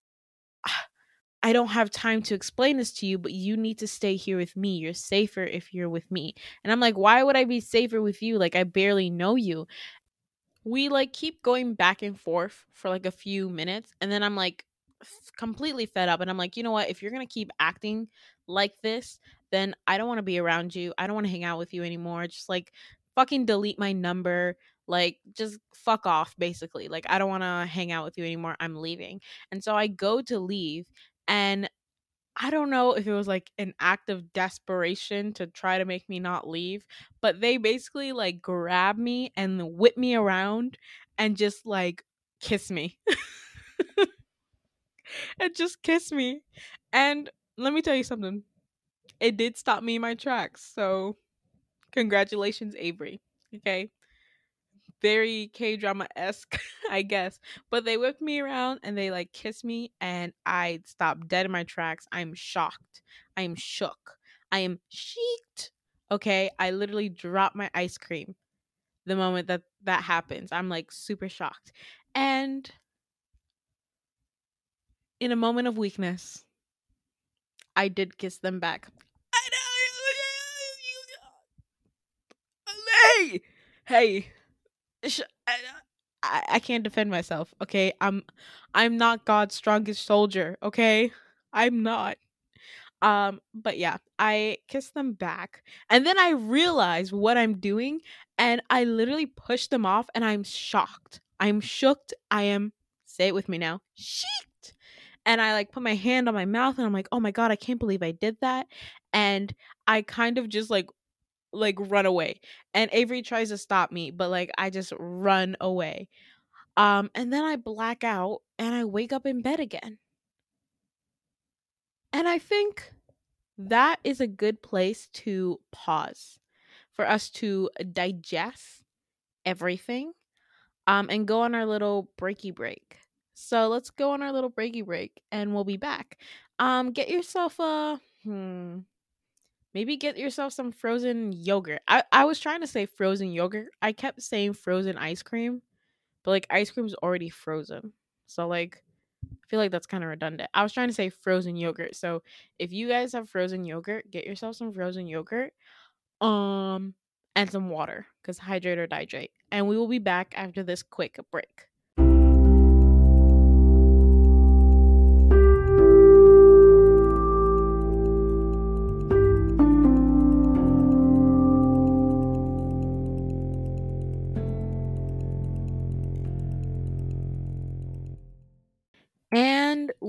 I don't have time to explain this to you, but you need to stay here with me. You're safer if you're with me. And I'm like, why would I be safer with you? Like, I barely know you. We like keep going back and forth for like a few minutes and then I'm like f- completely fed up and I'm like, you know what, if you're gonna keep acting like this, then I don't want to be around you. I don't want to hang out with you anymore. Just like fucking delete my number. Like just fuck off basically. Like I don't want to hang out with you anymore. I'm leaving. And so I go to leave and I don't know if it was like an act of desperation to try to make me not leave, but they basically like grab me and whip me around and just like kiss me and just kiss me. And let me tell you something. It did stop me in my tracks. So congratulations, Avery. Okay. Very K drama esque, I guess. But they whipped me around and they like kissed me, and I stopped dead in my tracks. I'm shocked. I am shook. I am sheeked. Okay, I literally dropped my ice cream the moment that that happens. I'm like super shocked, and in a moment of weakness, I did kiss them back. I know. Hey, hey. sh- I, I I can't defend myself. Okay, I'm I'm not God's strongest soldier. Okay, I'm not. Um, but yeah, I kissed them back, and then I realized what I'm doing, and I literally pushed them off, and I'm shocked. I'm shooked. I am. Say it with me now. Sheeked. And I like put my hand on my mouth, and I'm like, oh my god, I can't believe I did that. And I kind of just like like run away. And Avery tries to stop me, but like I just run away. Um and then I black out and I wake up in bed again. And I think that is a good place to pause for us to digest everything um and go on our little breaky break. So let's go on our little breaky break and we'll be back. Um get yourself a hmm maybe get yourself some frozen yogurt. I, I was trying to say frozen yogurt. I kept saying frozen ice cream, but like ice cream's already frozen. So like I feel like that's kind of redundant. I was trying to say frozen yogurt. So if you guys have frozen yogurt, get yourself some frozen yogurt. Um and some water cuz hydrate or dihydrate. And we will be back after this quick break.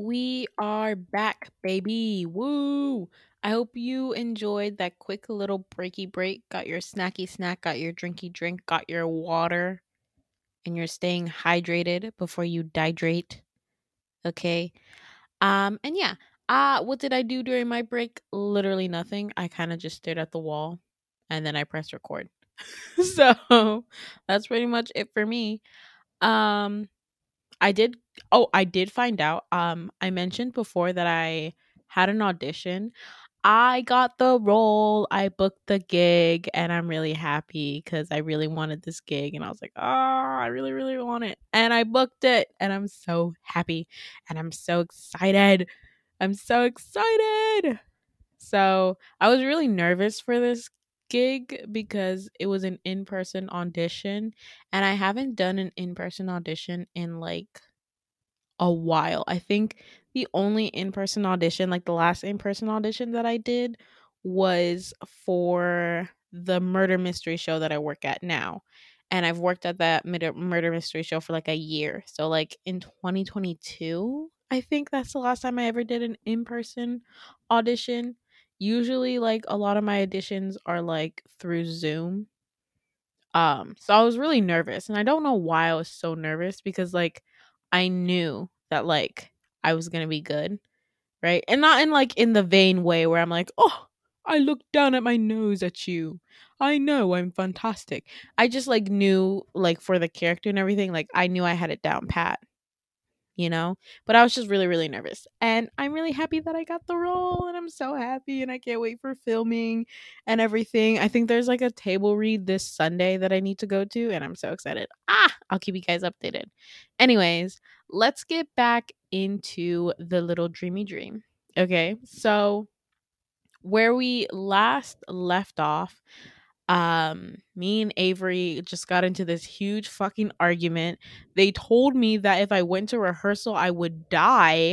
we are back, baby. Woo! I hope you enjoyed that quick little breaky break. Got your snacky snack, got your drinky drink, got your water, and you're staying hydrated before you dehydrate. Okay. Um, and yeah. Uh, what did I do during my break? Literally nothing. I kind of just stared at the wall and then I pressed record. So that's pretty much it for me. Um, I did oh, I did find out. Um, I mentioned before that I had an audition. I got the role. I booked the gig and I'm really happy cuz I really wanted this gig and I was like, "Oh, I really really want it." And I booked it and I'm so happy and I'm so excited. I'm so excited. So, I was really nervous for this gig because it was an in-person audition and I haven't done an in-person audition in like a while. I think the only in-person audition, like the last in-person audition that I did was for the murder mystery show that I work at now. And I've worked at that murder murder mystery show for like a year. So like in twenty twenty-two, I think that's the last time I ever did an in-person audition. Usually like a lot of my auditions are like through Zoom. Um, so I was really nervous and I don't know why I was so nervous because like I knew that like I was going to be good, right? And not in like in the vain way where I'm like, "Oh, I look down at my nose at you. I know I'm fantastic." I just like knew like for the character and everything, like I knew I had it down pat, you know? But I was just really, really nervous. And I'm really happy that I got the role and I'm so happy and I can't wait for filming and everything. I think there's like a table read this Sunday that I need to go to and I'm so excited. Ah, I'll keep you guys updated. Anyways, let's get back into the little dreamy dream. Okay? So, where we last left off, um me and Avery just got into this huge fucking argument. They told me that if I went to rehearsal I would die.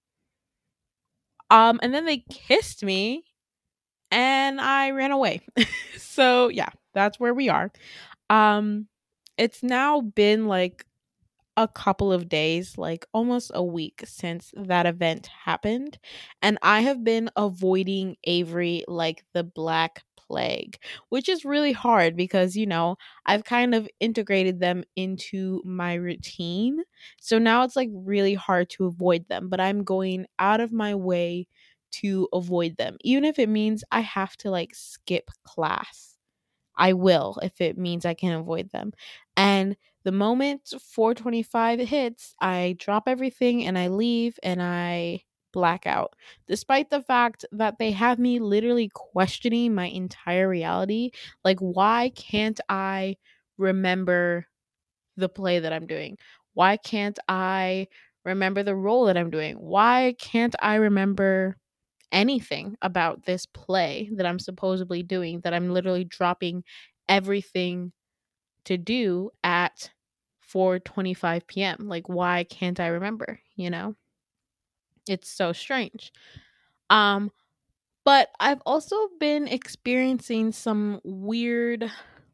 Um and then they kissed me and I ran away. So, yeah, that's where we are. Um it's now been like a couple of days, like almost a week since that event happened. And I have been avoiding Avery like the Black Plague, which is really hard because, you know, I've kind of integrated them into my routine. So now it's like really hard to avoid them, but I'm going out of my way to avoid them, even if it means I have to like skip class. I will if it means I can avoid them. And the moment four twenty-five hits, I drop everything and I leave and I black out. Despite the fact that they have me literally questioning my entire reality, like why can't I remember the play that I'm doing? Why can't I remember the role that I'm doing? Why can't I remember anything about this play that I'm supposedly doing that I'm literally dropping everything to do at four twenty-five p.m. Like why can't I remember, you know? It's so strange. Um but I've also been experiencing some weird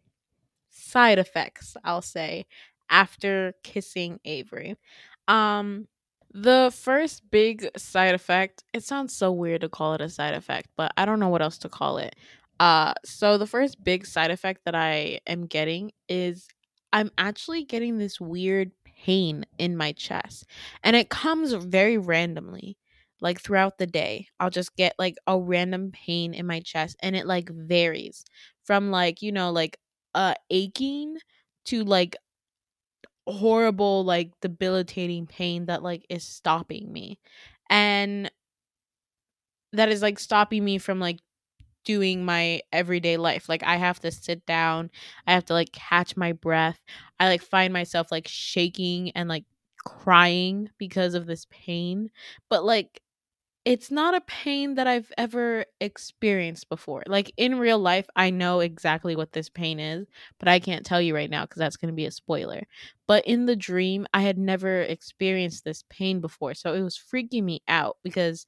side effects, I'll say, after kissing Avery. Um the first big side effect, it sounds so weird to call it a side effect, but I don't know what else to call it. Uh so the first big side effect that I am getting is I'm actually getting this weird pain in my chest. And it comes very randomly. Like throughout the day, I'll just get like a random pain in my chest and it like varies from like, you know, like uh aching to like horrible like debilitating pain that like is stopping me and that is like stopping me from like doing my everyday life. Like I have to sit down, I have to like catch my breath, I like find myself like shaking and like crying because of this pain, but like it's not a pain that I've ever experienced before. Like in real life, I know exactly what this pain is, but I can't tell you right now because that's going to be a spoiler. But in the dream, I had never experienced this pain before. So it was freaking me out because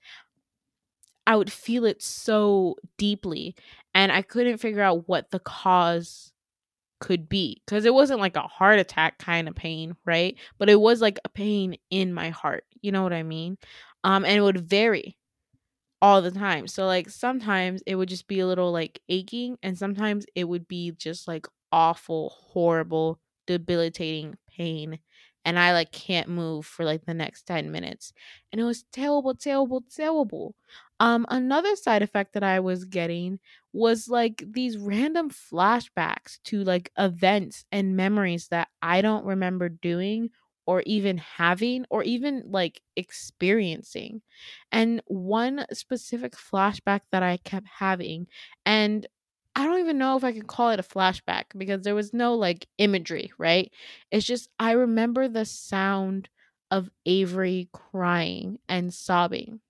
I would feel it so deeply and I couldn't figure out what the cause could be because it wasn't like a heart attack kind of pain, right? But it was like a pain in my heart. You know what I mean? Um, and it would vary all the time. So like sometimes it would just be a little like aching, and sometimes it would be just like awful, horrible, debilitating pain. And I like can't move for like the next ten minutes. And it was terrible, terrible, terrible. Um another side effect that I was getting was like these random flashbacks to like events and memories that I don't remember doing or even having or even like experiencing. And one specific flashback that I kept having, and I don't even know if I could call it a flashback because there was no like imagery, right? It's just I remember the sound of Avery crying and sobbing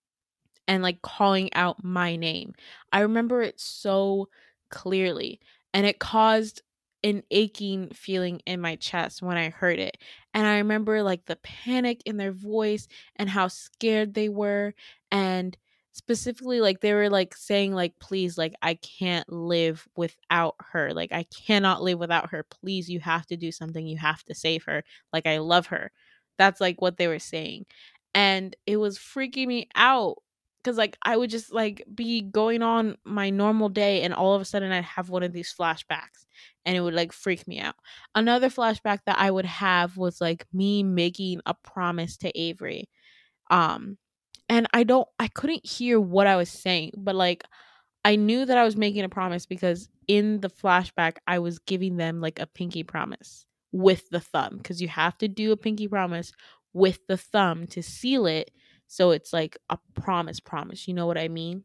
and like calling out my name. I remember it so clearly, and it caused an aching feeling in my chest when I heard it. And I remember like the panic in their voice and how scared they were, and specifically like they were like saying like please, like I can't live without her. Like I cannot live without her. Please, you have to do something. You have to save her. Like I love her. That's like what they were saying. And it was freaking me out because like I would just like be going on my normal day, and all of a sudden I'd have one of these flashbacks, and it would like freak me out. Another flashback that I would have was like me making a promise to Avery. Um and I don't I couldn't hear what I was saying, but like I knew that I was making a promise because in the flashback I was giving them like a pinky promise with the thumb, because you have to do a pinky promise with the thumb to seal it, so it's like a promise promise, you know what I mean?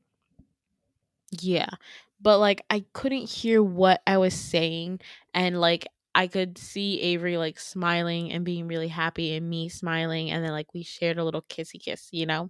Yeah. But like I couldn't hear what I was saying, and like I could see Avery like smiling and being really happy and me smiling, and then like we shared a little kissy kiss, you know?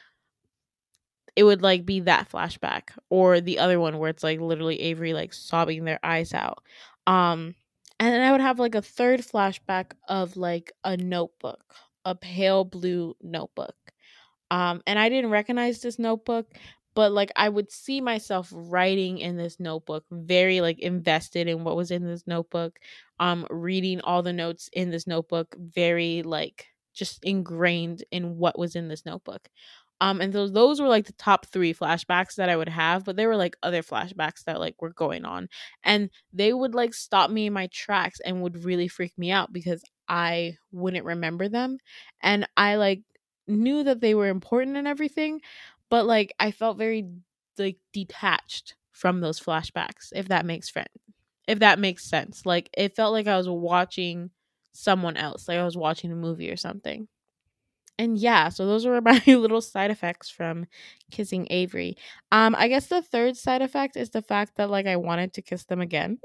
It would like be that flashback, or the other one where it's like literally Avery like sobbing their eyes out. Um and then I would have like a third flashback of like a notebook, a pale blue notebook. Um, and I didn't recognize this notebook, but like I would see myself writing in this notebook, very like invested in what was in this notebook, um, reading all the notes in this notebook, very like just ingrained in what was in this notebook. Um, and those those were like the top three flashbacks that I would have, but there were like other flashbacks that like were going on, and they would like stop me in my tracks and would really freak me out because I wouldn't remember them, and I like knew that they were important and everything, but like I felt very like detached from those flashbacks, if that makes friend if that makes sense. Like it felt like I was watching someone else, like I was watching a movie or something. And yeah, so those were my little side effects from kissing Avery. Um, I guess the third side effect is the fact that like I wanted to kiss them again.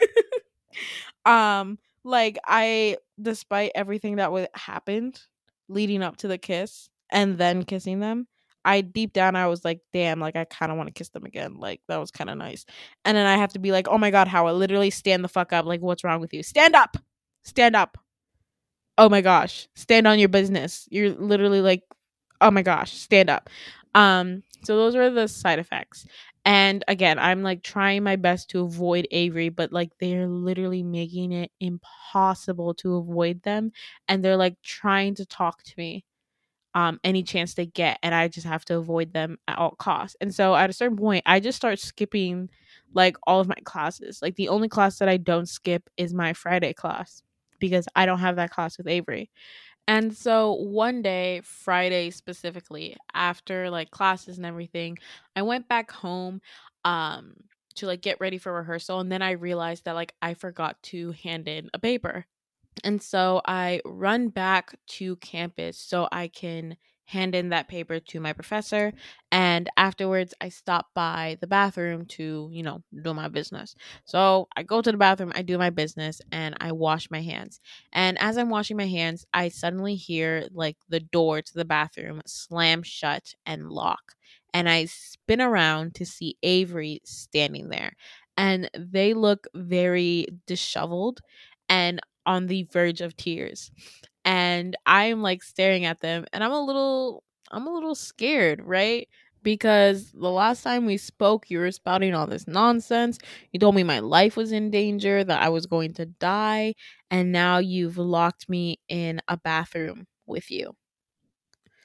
um, like I, despite everything that would happened leading up to the kiss and then kissing them, I deep down I was like, damn, like I kind of want to kiss them again. Like that was kind of nice. And then I have to be like, oh my god, Howard, literally stand the fuck up. Like what's wrong with you? Stand up, stand up. Oh my gosh, stand on your business. You're literally like, oh my gosh, stand up. Um, so those are the side effects. And again, I'm like trying my best to avoid Avery, but like they're literally making it impossible to avoid them. And they're like trying to talk to me um any chance they get, and I just have to avoid them at all costs. And so at a certain point I just start skipping like all of my classes. Like the only class that I don't skip is my Friday class because I don't have that class with Avery. And so one day, Friday specifically, after like classes and everything, I went back home um to like get ready for rehearsal, and then I realized that like I forgot to hand in a paper. And so I run back to campus so I can hand in that paper to my professor. And afterwards, I stop by the bathroom to, you know, do my business. So I go to the bathroom, I do my business, and I wash my hands. And as I'm washing my hands, I suddenly hear like the door to the bathroom slam shut and lock. And I spin around to see Avery standing there. And they look very disheveled and on the verge of tears. And I'm like staring at them, and I'm a little I'm a little scared, right? Because the last time we spoke, you were spouting all this nonsense. You told me my life was in danger, that I was going to die, and now you've locked me in a bathroom with you.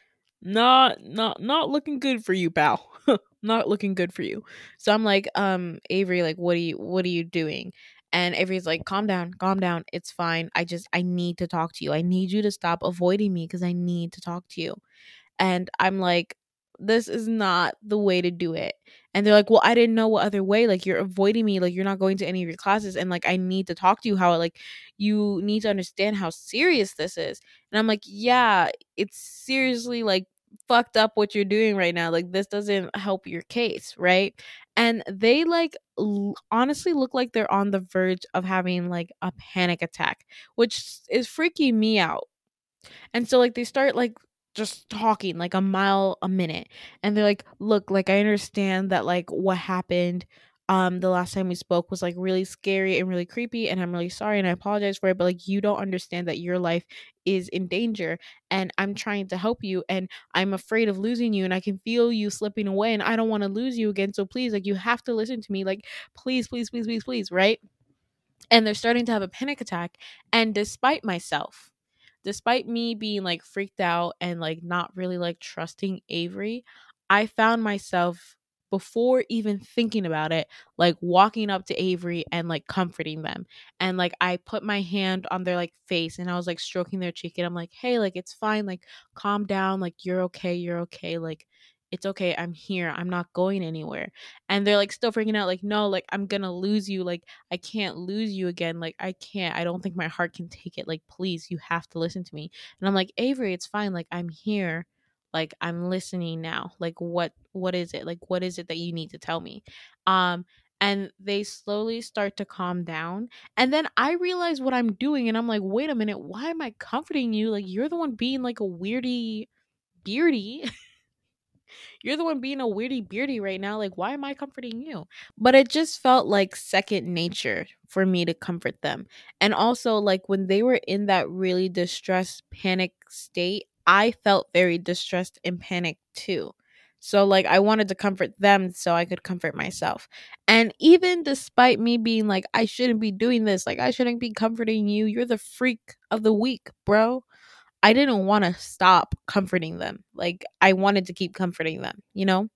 not not not looking good for you, pal. Not looking good for you. So I'm like, um, Avery, like, what are you what are you doing? And Avery's like, calm down, calm down. It's fine. I just I need to talk to you. I need you to stop avoiding me because I need to talk to you. And I'm like, this is not the way to do it. And they're like, well, I didn't know what other way. Like, you're avoiding me. Like, you're not going to any of your classes. And like, I need to talk to you how, like, you need to understand how serious this is. And I'm like, yeah, it's seriously like fucked up what you're doing right now. Like, this doesn't help your case. Right. And they like l- honestly look like they're on the verge of having like a panic attack, which is freaking me out. And so like they start like just talking like a mile a minute. And they're like, "Look, like I understand that like what happened um the last time we spoke was like really scary and really creepy, and I'm really sorry and I apologize for it, but like you don't understand that your life is in danger, and I'm trying to help you, and I'm afraid of losing you, and I can feel you slipping away, and I don't want to lose you again. So please, like you have to listen to me. Like please, please, please, please, please, right?" And they're starting to have a panic attack. And despite myself, despite me being like freaked out and like not really like trusting Avery, I found myself, before even thinking about it, like walking up to Avery and like comforting them. And like I put my hand on their like face and I was like stroking their cheek, and I'm like, hey, like it's fine, like calm down, like you're okay, you're okay, like it's okay, I'm here, I'm not going anywhere. And they're like still freaking out, like, no, like I'm gonna lose you, like I can't lose you again. Like, I can't. I don't think my heart can take it. Like, please, you have to listen to me. And I'm like, Avery, it's fine. Like, I'm here. Like, I'm listening now. Like, what what is it? Like, what is it that you need to tell me? Um, and they slowly start to calm down. And then I realize what I'm doing, and I'm like, wait a minute, why am I comforting you? Like, you're the one being like a weirdy beardy. You're the one being a weirdy beardy right now. Like, why am I comforting you? But it just felt like second nature for me to comfort them. And also, like, when they were in that really distressed, panic state, I felt very distressed and panicked too. So, like, I wanted to comfort them so I could comfort myself. And even despite me being like, I shouldn't be doing this, like, I shouldn't be comforting you, you're the freak of the week, bro. I didn't want to stop comforting them. Like, I wanted to keep comforting them, you know?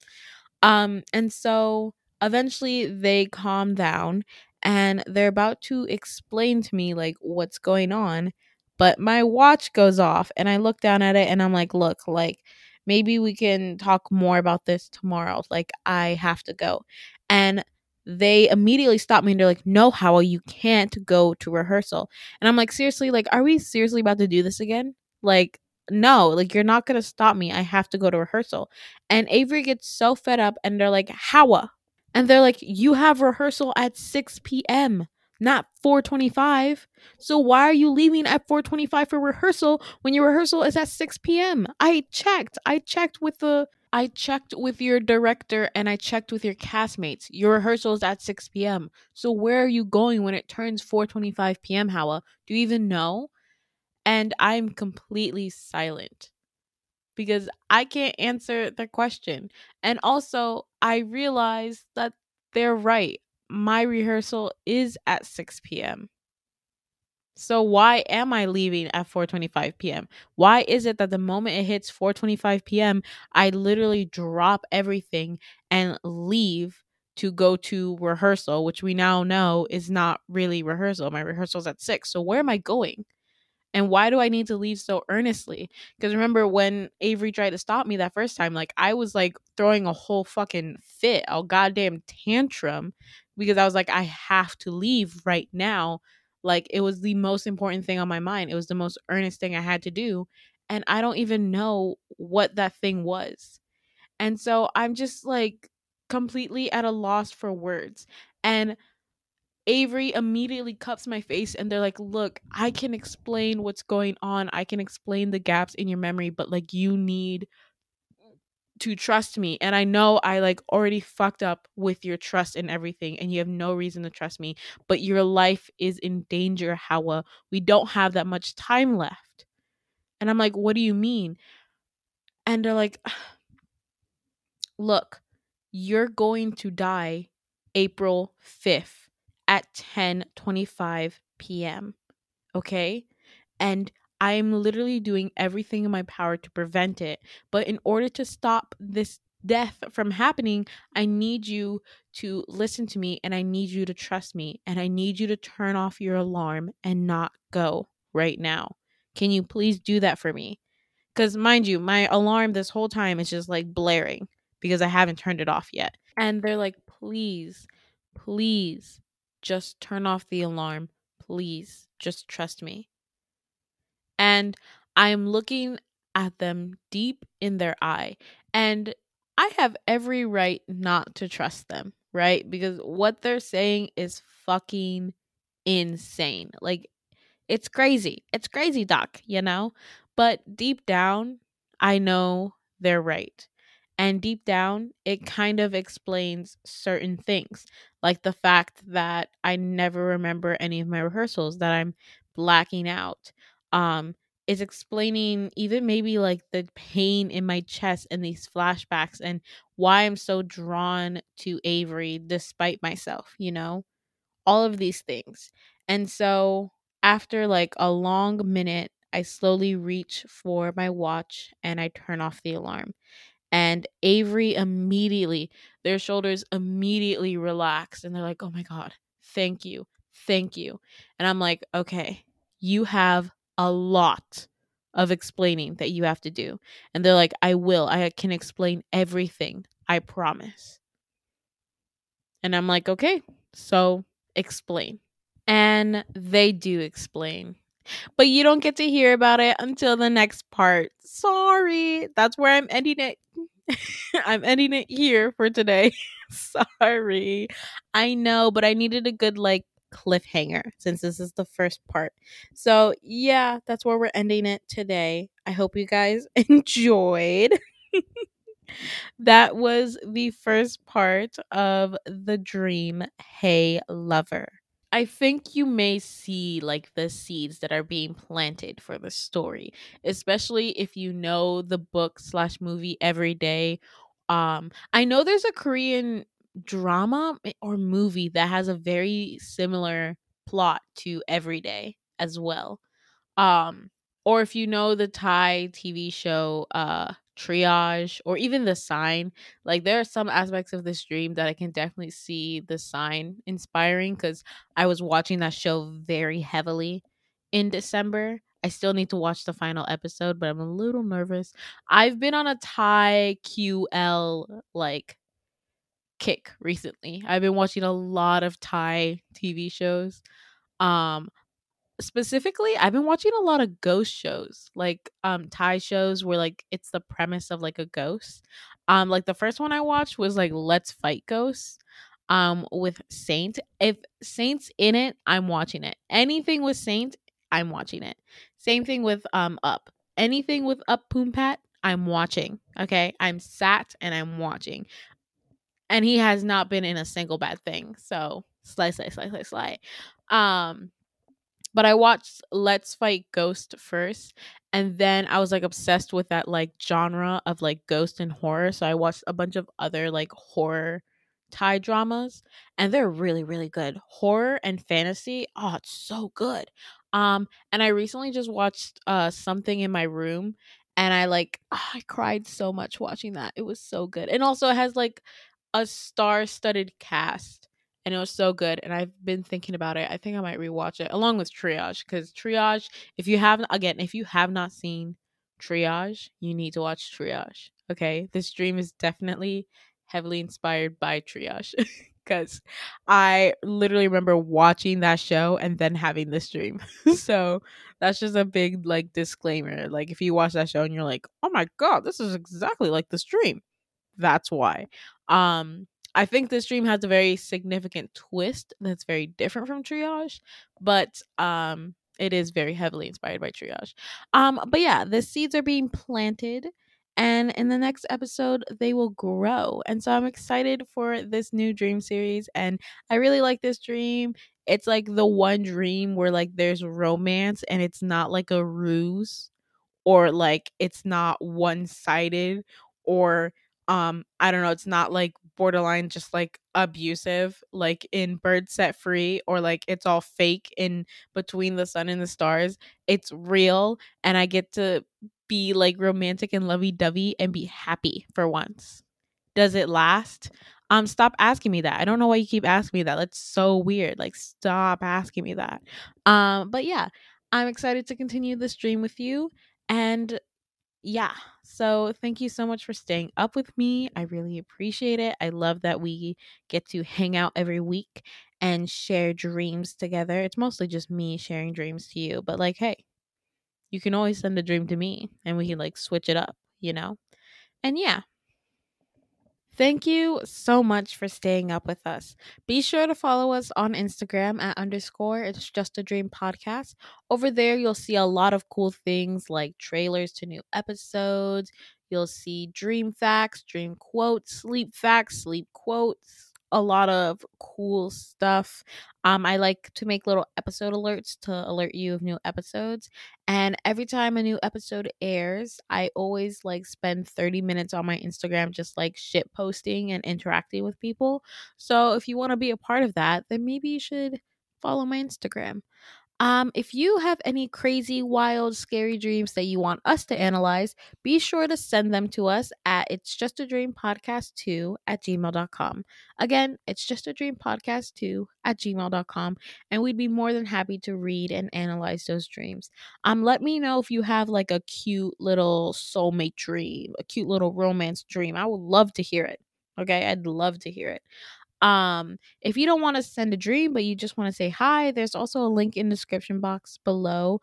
Um, and so eventually they calm down and they're about to explain to me like what's going on, but my watch goes off and I look down at it and I'm like, look, like maybe we can talk more about this tomorrow. Like I have to go. And they immediately stop me and they're like, no, Howell, you can't go to rehearsal. And I'm like, seriously, like, are we seriously about to do this again? Like, no, like you're not gonna stop me. I have to go to rehearsal. And Avery gets so fed up and they're like, Howa. And they're like, you have rehearsal at six p.m., not four twenty-five. So why are you leaving at four twenty-five for rehearsal when your rehearsal is at six p.m.? I checked. I checked with the I checked with your director and I checked with your castmates. Your rehearsal is at six p.m. So where are you going when it turns four twenty-five p.m., Howa? Do you even know? And I'm completely silent because I can't answer their question. And also, I realize that they're right. My rehearsal is at six p.m. So why am I leaving at four twenty-five p.m.? Why is it that the moment it hits four twenty-five p.m., I literally drop everything and leave to go to rehearsal, which we now know is not really rehearsal. My rehearsal's at six. So where am I going? And why do I need to leave so earnestly? Because remember when Avery tried to stop me that first time, like I was like throwing a whole fucking fit, a goddamn tantrum, because I was like, I have to leave right now. Like it was the most important thing on my mind. It was the most earnest thing I had to do. And I don't even know what that thing was. And so I'm just like completely at a loss for words. And Avery immediately cups my face and they're like, look, I can explain what's going on. I can explain the gaps in your memory, but like you need to trust me. And I know I like already fucked up with your trust and everything, and you have no reason to trust me, but your life is in danger, Howa. We don't have that much time left. And I'm like, what do you mean? And they're like, look, you're going to die April fifth at ten twenty-five p.m. Okay? And I'm literally doing everything in my power to prevent it. But in order to stop this death from happening, I need you to listen to me and I need you to trust me and I need you to turn off your alarm and not go right now. Can you please do that for me? Because, mind you, my alarm this whole time is just like blaring because I haven't turned it off yet. And they're like, please, please just turn off the alarm. Please just trust me. And I'm looking at them deep in their eye. And I have every right not to trust them, right? Because what they're saying is fucking insane. Like, it's crazy. It's crazy, Doc, you know? But deep down, I know they're right. And deep down, it kind of explains certain things, like the fact that I never remember any of my rehearsals, that I'm blacking out. Um, is explaining even maybe like the pain in my chest and these flashbacks and why I'm so drawn to Avery despite myself, you know? All of these things. And so after like a long minute, I slowly reach for my watch and I turn off the alarm. And Avery immediately, their shoulders immediately relax and they're like, oh my God, thank you. Thank you. And I'm like, okay, you have a lot of explaining that you have to do. And they're like, I will. I can explain everything. I promise. And I'm like, okay, so explain. And they do explain. But you don't get to hear about it until the next part. Sorry. That's where I'm ending it. I'm ending it here for today. Sorry. I know, but I needed a good like cliffhanger since this is the first part. So, yeah, that's where we're ending it today. I hope you guys enjoyed. That was the first part of the dream Hey Lover. I think you may see like the seeds that are being planted for the story, especially if you know the book slash movie Every Day. Um, I know there's a Korean drama eh, or movie that has a very similar plot to Every Day as well. Um, or if you know the Thai T V show uh Triage or even The Sign, like there are some aspects of this dream that I can definitely see The Sign inspiring cuz I was watching that show very heavily in December. I still need to watch the final episode, but I'm a little nervous. I've been on a Thai Q L like kick recently. I've been watching a lot of Thai T V shows. Um Specifically, I've been watching a lot of ghost shows, like um Thai shows where like it's the premise of like a ghost. Um like the first one I watched was like Let's Fight Ghosts um with Saint. If Saint's in it, I'm watching it. Anything with Saint, I'm watching it. Same thing with um Up. Anything with Up Poompat, I'm watching. Okay? I'm sat and I'm watching. And he has not been in a single bad thing. So, slice slice slice slice slice. Um but I watched Let's Fight Ghost first, and then I was like obsessed with that like genre of like ghost and horror. So I watched a bunch of other like horror Thai dramas, and they're really really good. Horror and fantasy, oh, it's so good. Um, and I recently just watched uh Something in My Room, and I like ah, I cried so much watching that. It was so good, and also it has like a star-studded cast and it was so good and I've been thinking about it. I think I might rewatch it along with Triage cuz Triage, if you have again, if you have not seen Triage, you need to watch Triage. Okay? This dream is definitely heavily inspired by Triage cuz I literally remember watching that show and then having this dream. So, that's just a big like disclaimer. Like if you watch that show and you're like, "Oh my god, this is exactly like this dream." That's why. Um, I think this dream has a very significant twist that's very different from Triage, but um, it is very heavily inspired by Triage. Um, but yeah, the seeds are being planted, and in the next episode, they will grow. And so I'm excited for this new dream series, and I really like this dream. It's like the one dream where like there's romance and it's not like a ruse or like it's not one sided or um I don't know, it's not like borderline just like abusive, like in Birds Set Free, or like it's all fake in Between the Sun and the Stars. It's real, and I get to be like romantic and lovey dovey and be happy for once. Does it last? Um, stop asking me that. I don't know why you keep asking me that. That's so weird. Like, stop asking me that. Um, but yeah, I'm excited to continue this dream with you. And yeah, so thank you so much for staying up with me. I really appreciate it. I love that we get to hang out every week and share dreams together. It's mostly just me sharing dreams to you, but like, hey, you can always send a dream to me and we can like switch it up, you know? And yeah, thank you so much for staying up with us. Be sure to follow us on Instagram at underscore It's Just a Dream podcast. Over there, you'll see a lot of cool things like trailers to new episodes. You'll see dream facts, dream quotes, sleep facts, sleep quotes, a lot of cool stuff. Um, I like to make little episode alerts to alert you of new episodes. And every time a new episode airs, I always like spend thirty minutes on my Instagram just like shit posting and interacting with people. So if you want to be a part of that, then maybe you should follow my Instagram. Um, if you have any crazy, wild, scary dreams that you want us to analyze, be sure to send them to us at it's just a dream podcast two at gmail dot com. Again, it's just a dream podcast two at gmail dot com, and we'd be more than happy to read and analyze those dreams. Um, let me know if you have like a cute little soulmate dream, a cute little romance dream. I would love to hear it. Okay, I'd love to hear it. Um, if you don't want to send a dream, but you just want to say hi, there's also a link in the description box below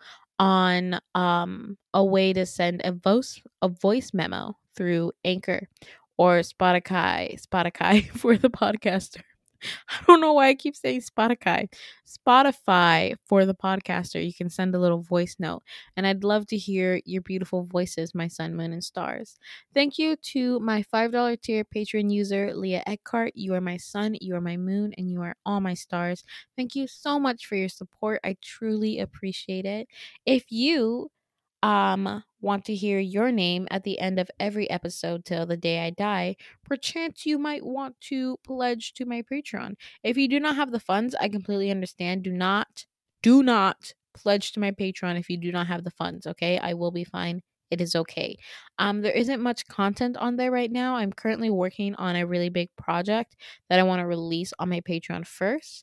on um a way to send a voice a voice memo through Anchor or Spotify, Spotify for the podcaster. I don't know why I keep saying Spotify. Spotify for the podcaster. You can send a little voice note. And I'd love to hear your beautiful voices, my sun, moon, and stars. Thank you to my five dollars tier Patreon user, Leah Eckhart. You are my sun, you are my moon, and you are all my stars. Thank you so much for your support. I truly appreciate it. If you um want to hear your name at the end of every episode till the day I die, perchance you might want to pledge to my Patreon. If you do not have the funds, I completely understand. Do not, do not pledge to my Patreon if you do not have the funds, okay? I will be fine. It is okay. Um, there isn't much content on there right now. I'm currently working on a really big project that I want to release on my Patreon first.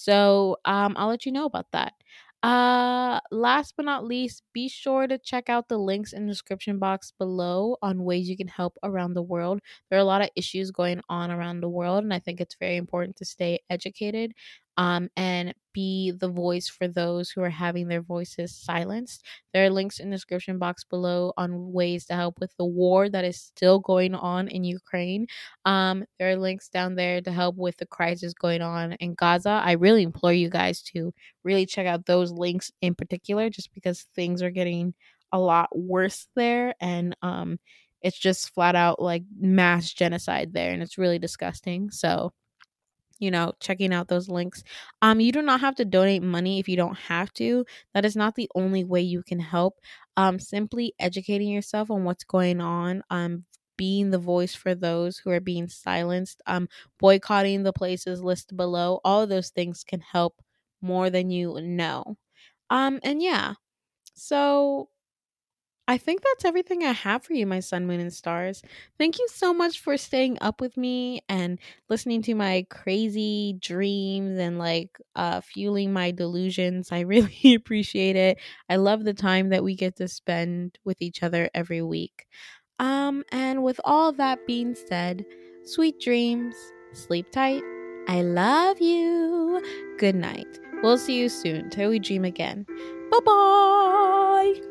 So um, I'll let you know about that. Uh, last but not least, be sure to check out the links in the description box below on ways you can help around the world. There are a lot of issues going on around the world, and I think it's very important to stay educated um, and be the voice for those who are having their voices silenced. There are links in the description box below on ways to help with the war that is still going on in Ukraine. Um, there are links down there to help with the crisis going on in Gaza. I really implore you guys to really check out those links in particular, just because things are getting a lot worse there, and um it's just flat out like mass genocide there, and it's really disgusting. So you know, checking out those links. Um, you do not have to donate money if you don't have to. That is not the only way you can help. Um, simply educating yourself on what's going on, um, being the voice for those who are being silenced, um, boycotting the places listed below. All of those things can help more than you know. Um, and yeah, so I think that's everything I have for you, my sun, moon, and stars. Thank you so much for staying up with me and listening to my crazy dreams and like uh fueling my delusions. I really appreciate it. I love the time that we get to spend with each other every week. Um, and with all that being said, sweet dreams, sleep tight. I love you. Good night. We'll see you soon till we dream again. Bye bye.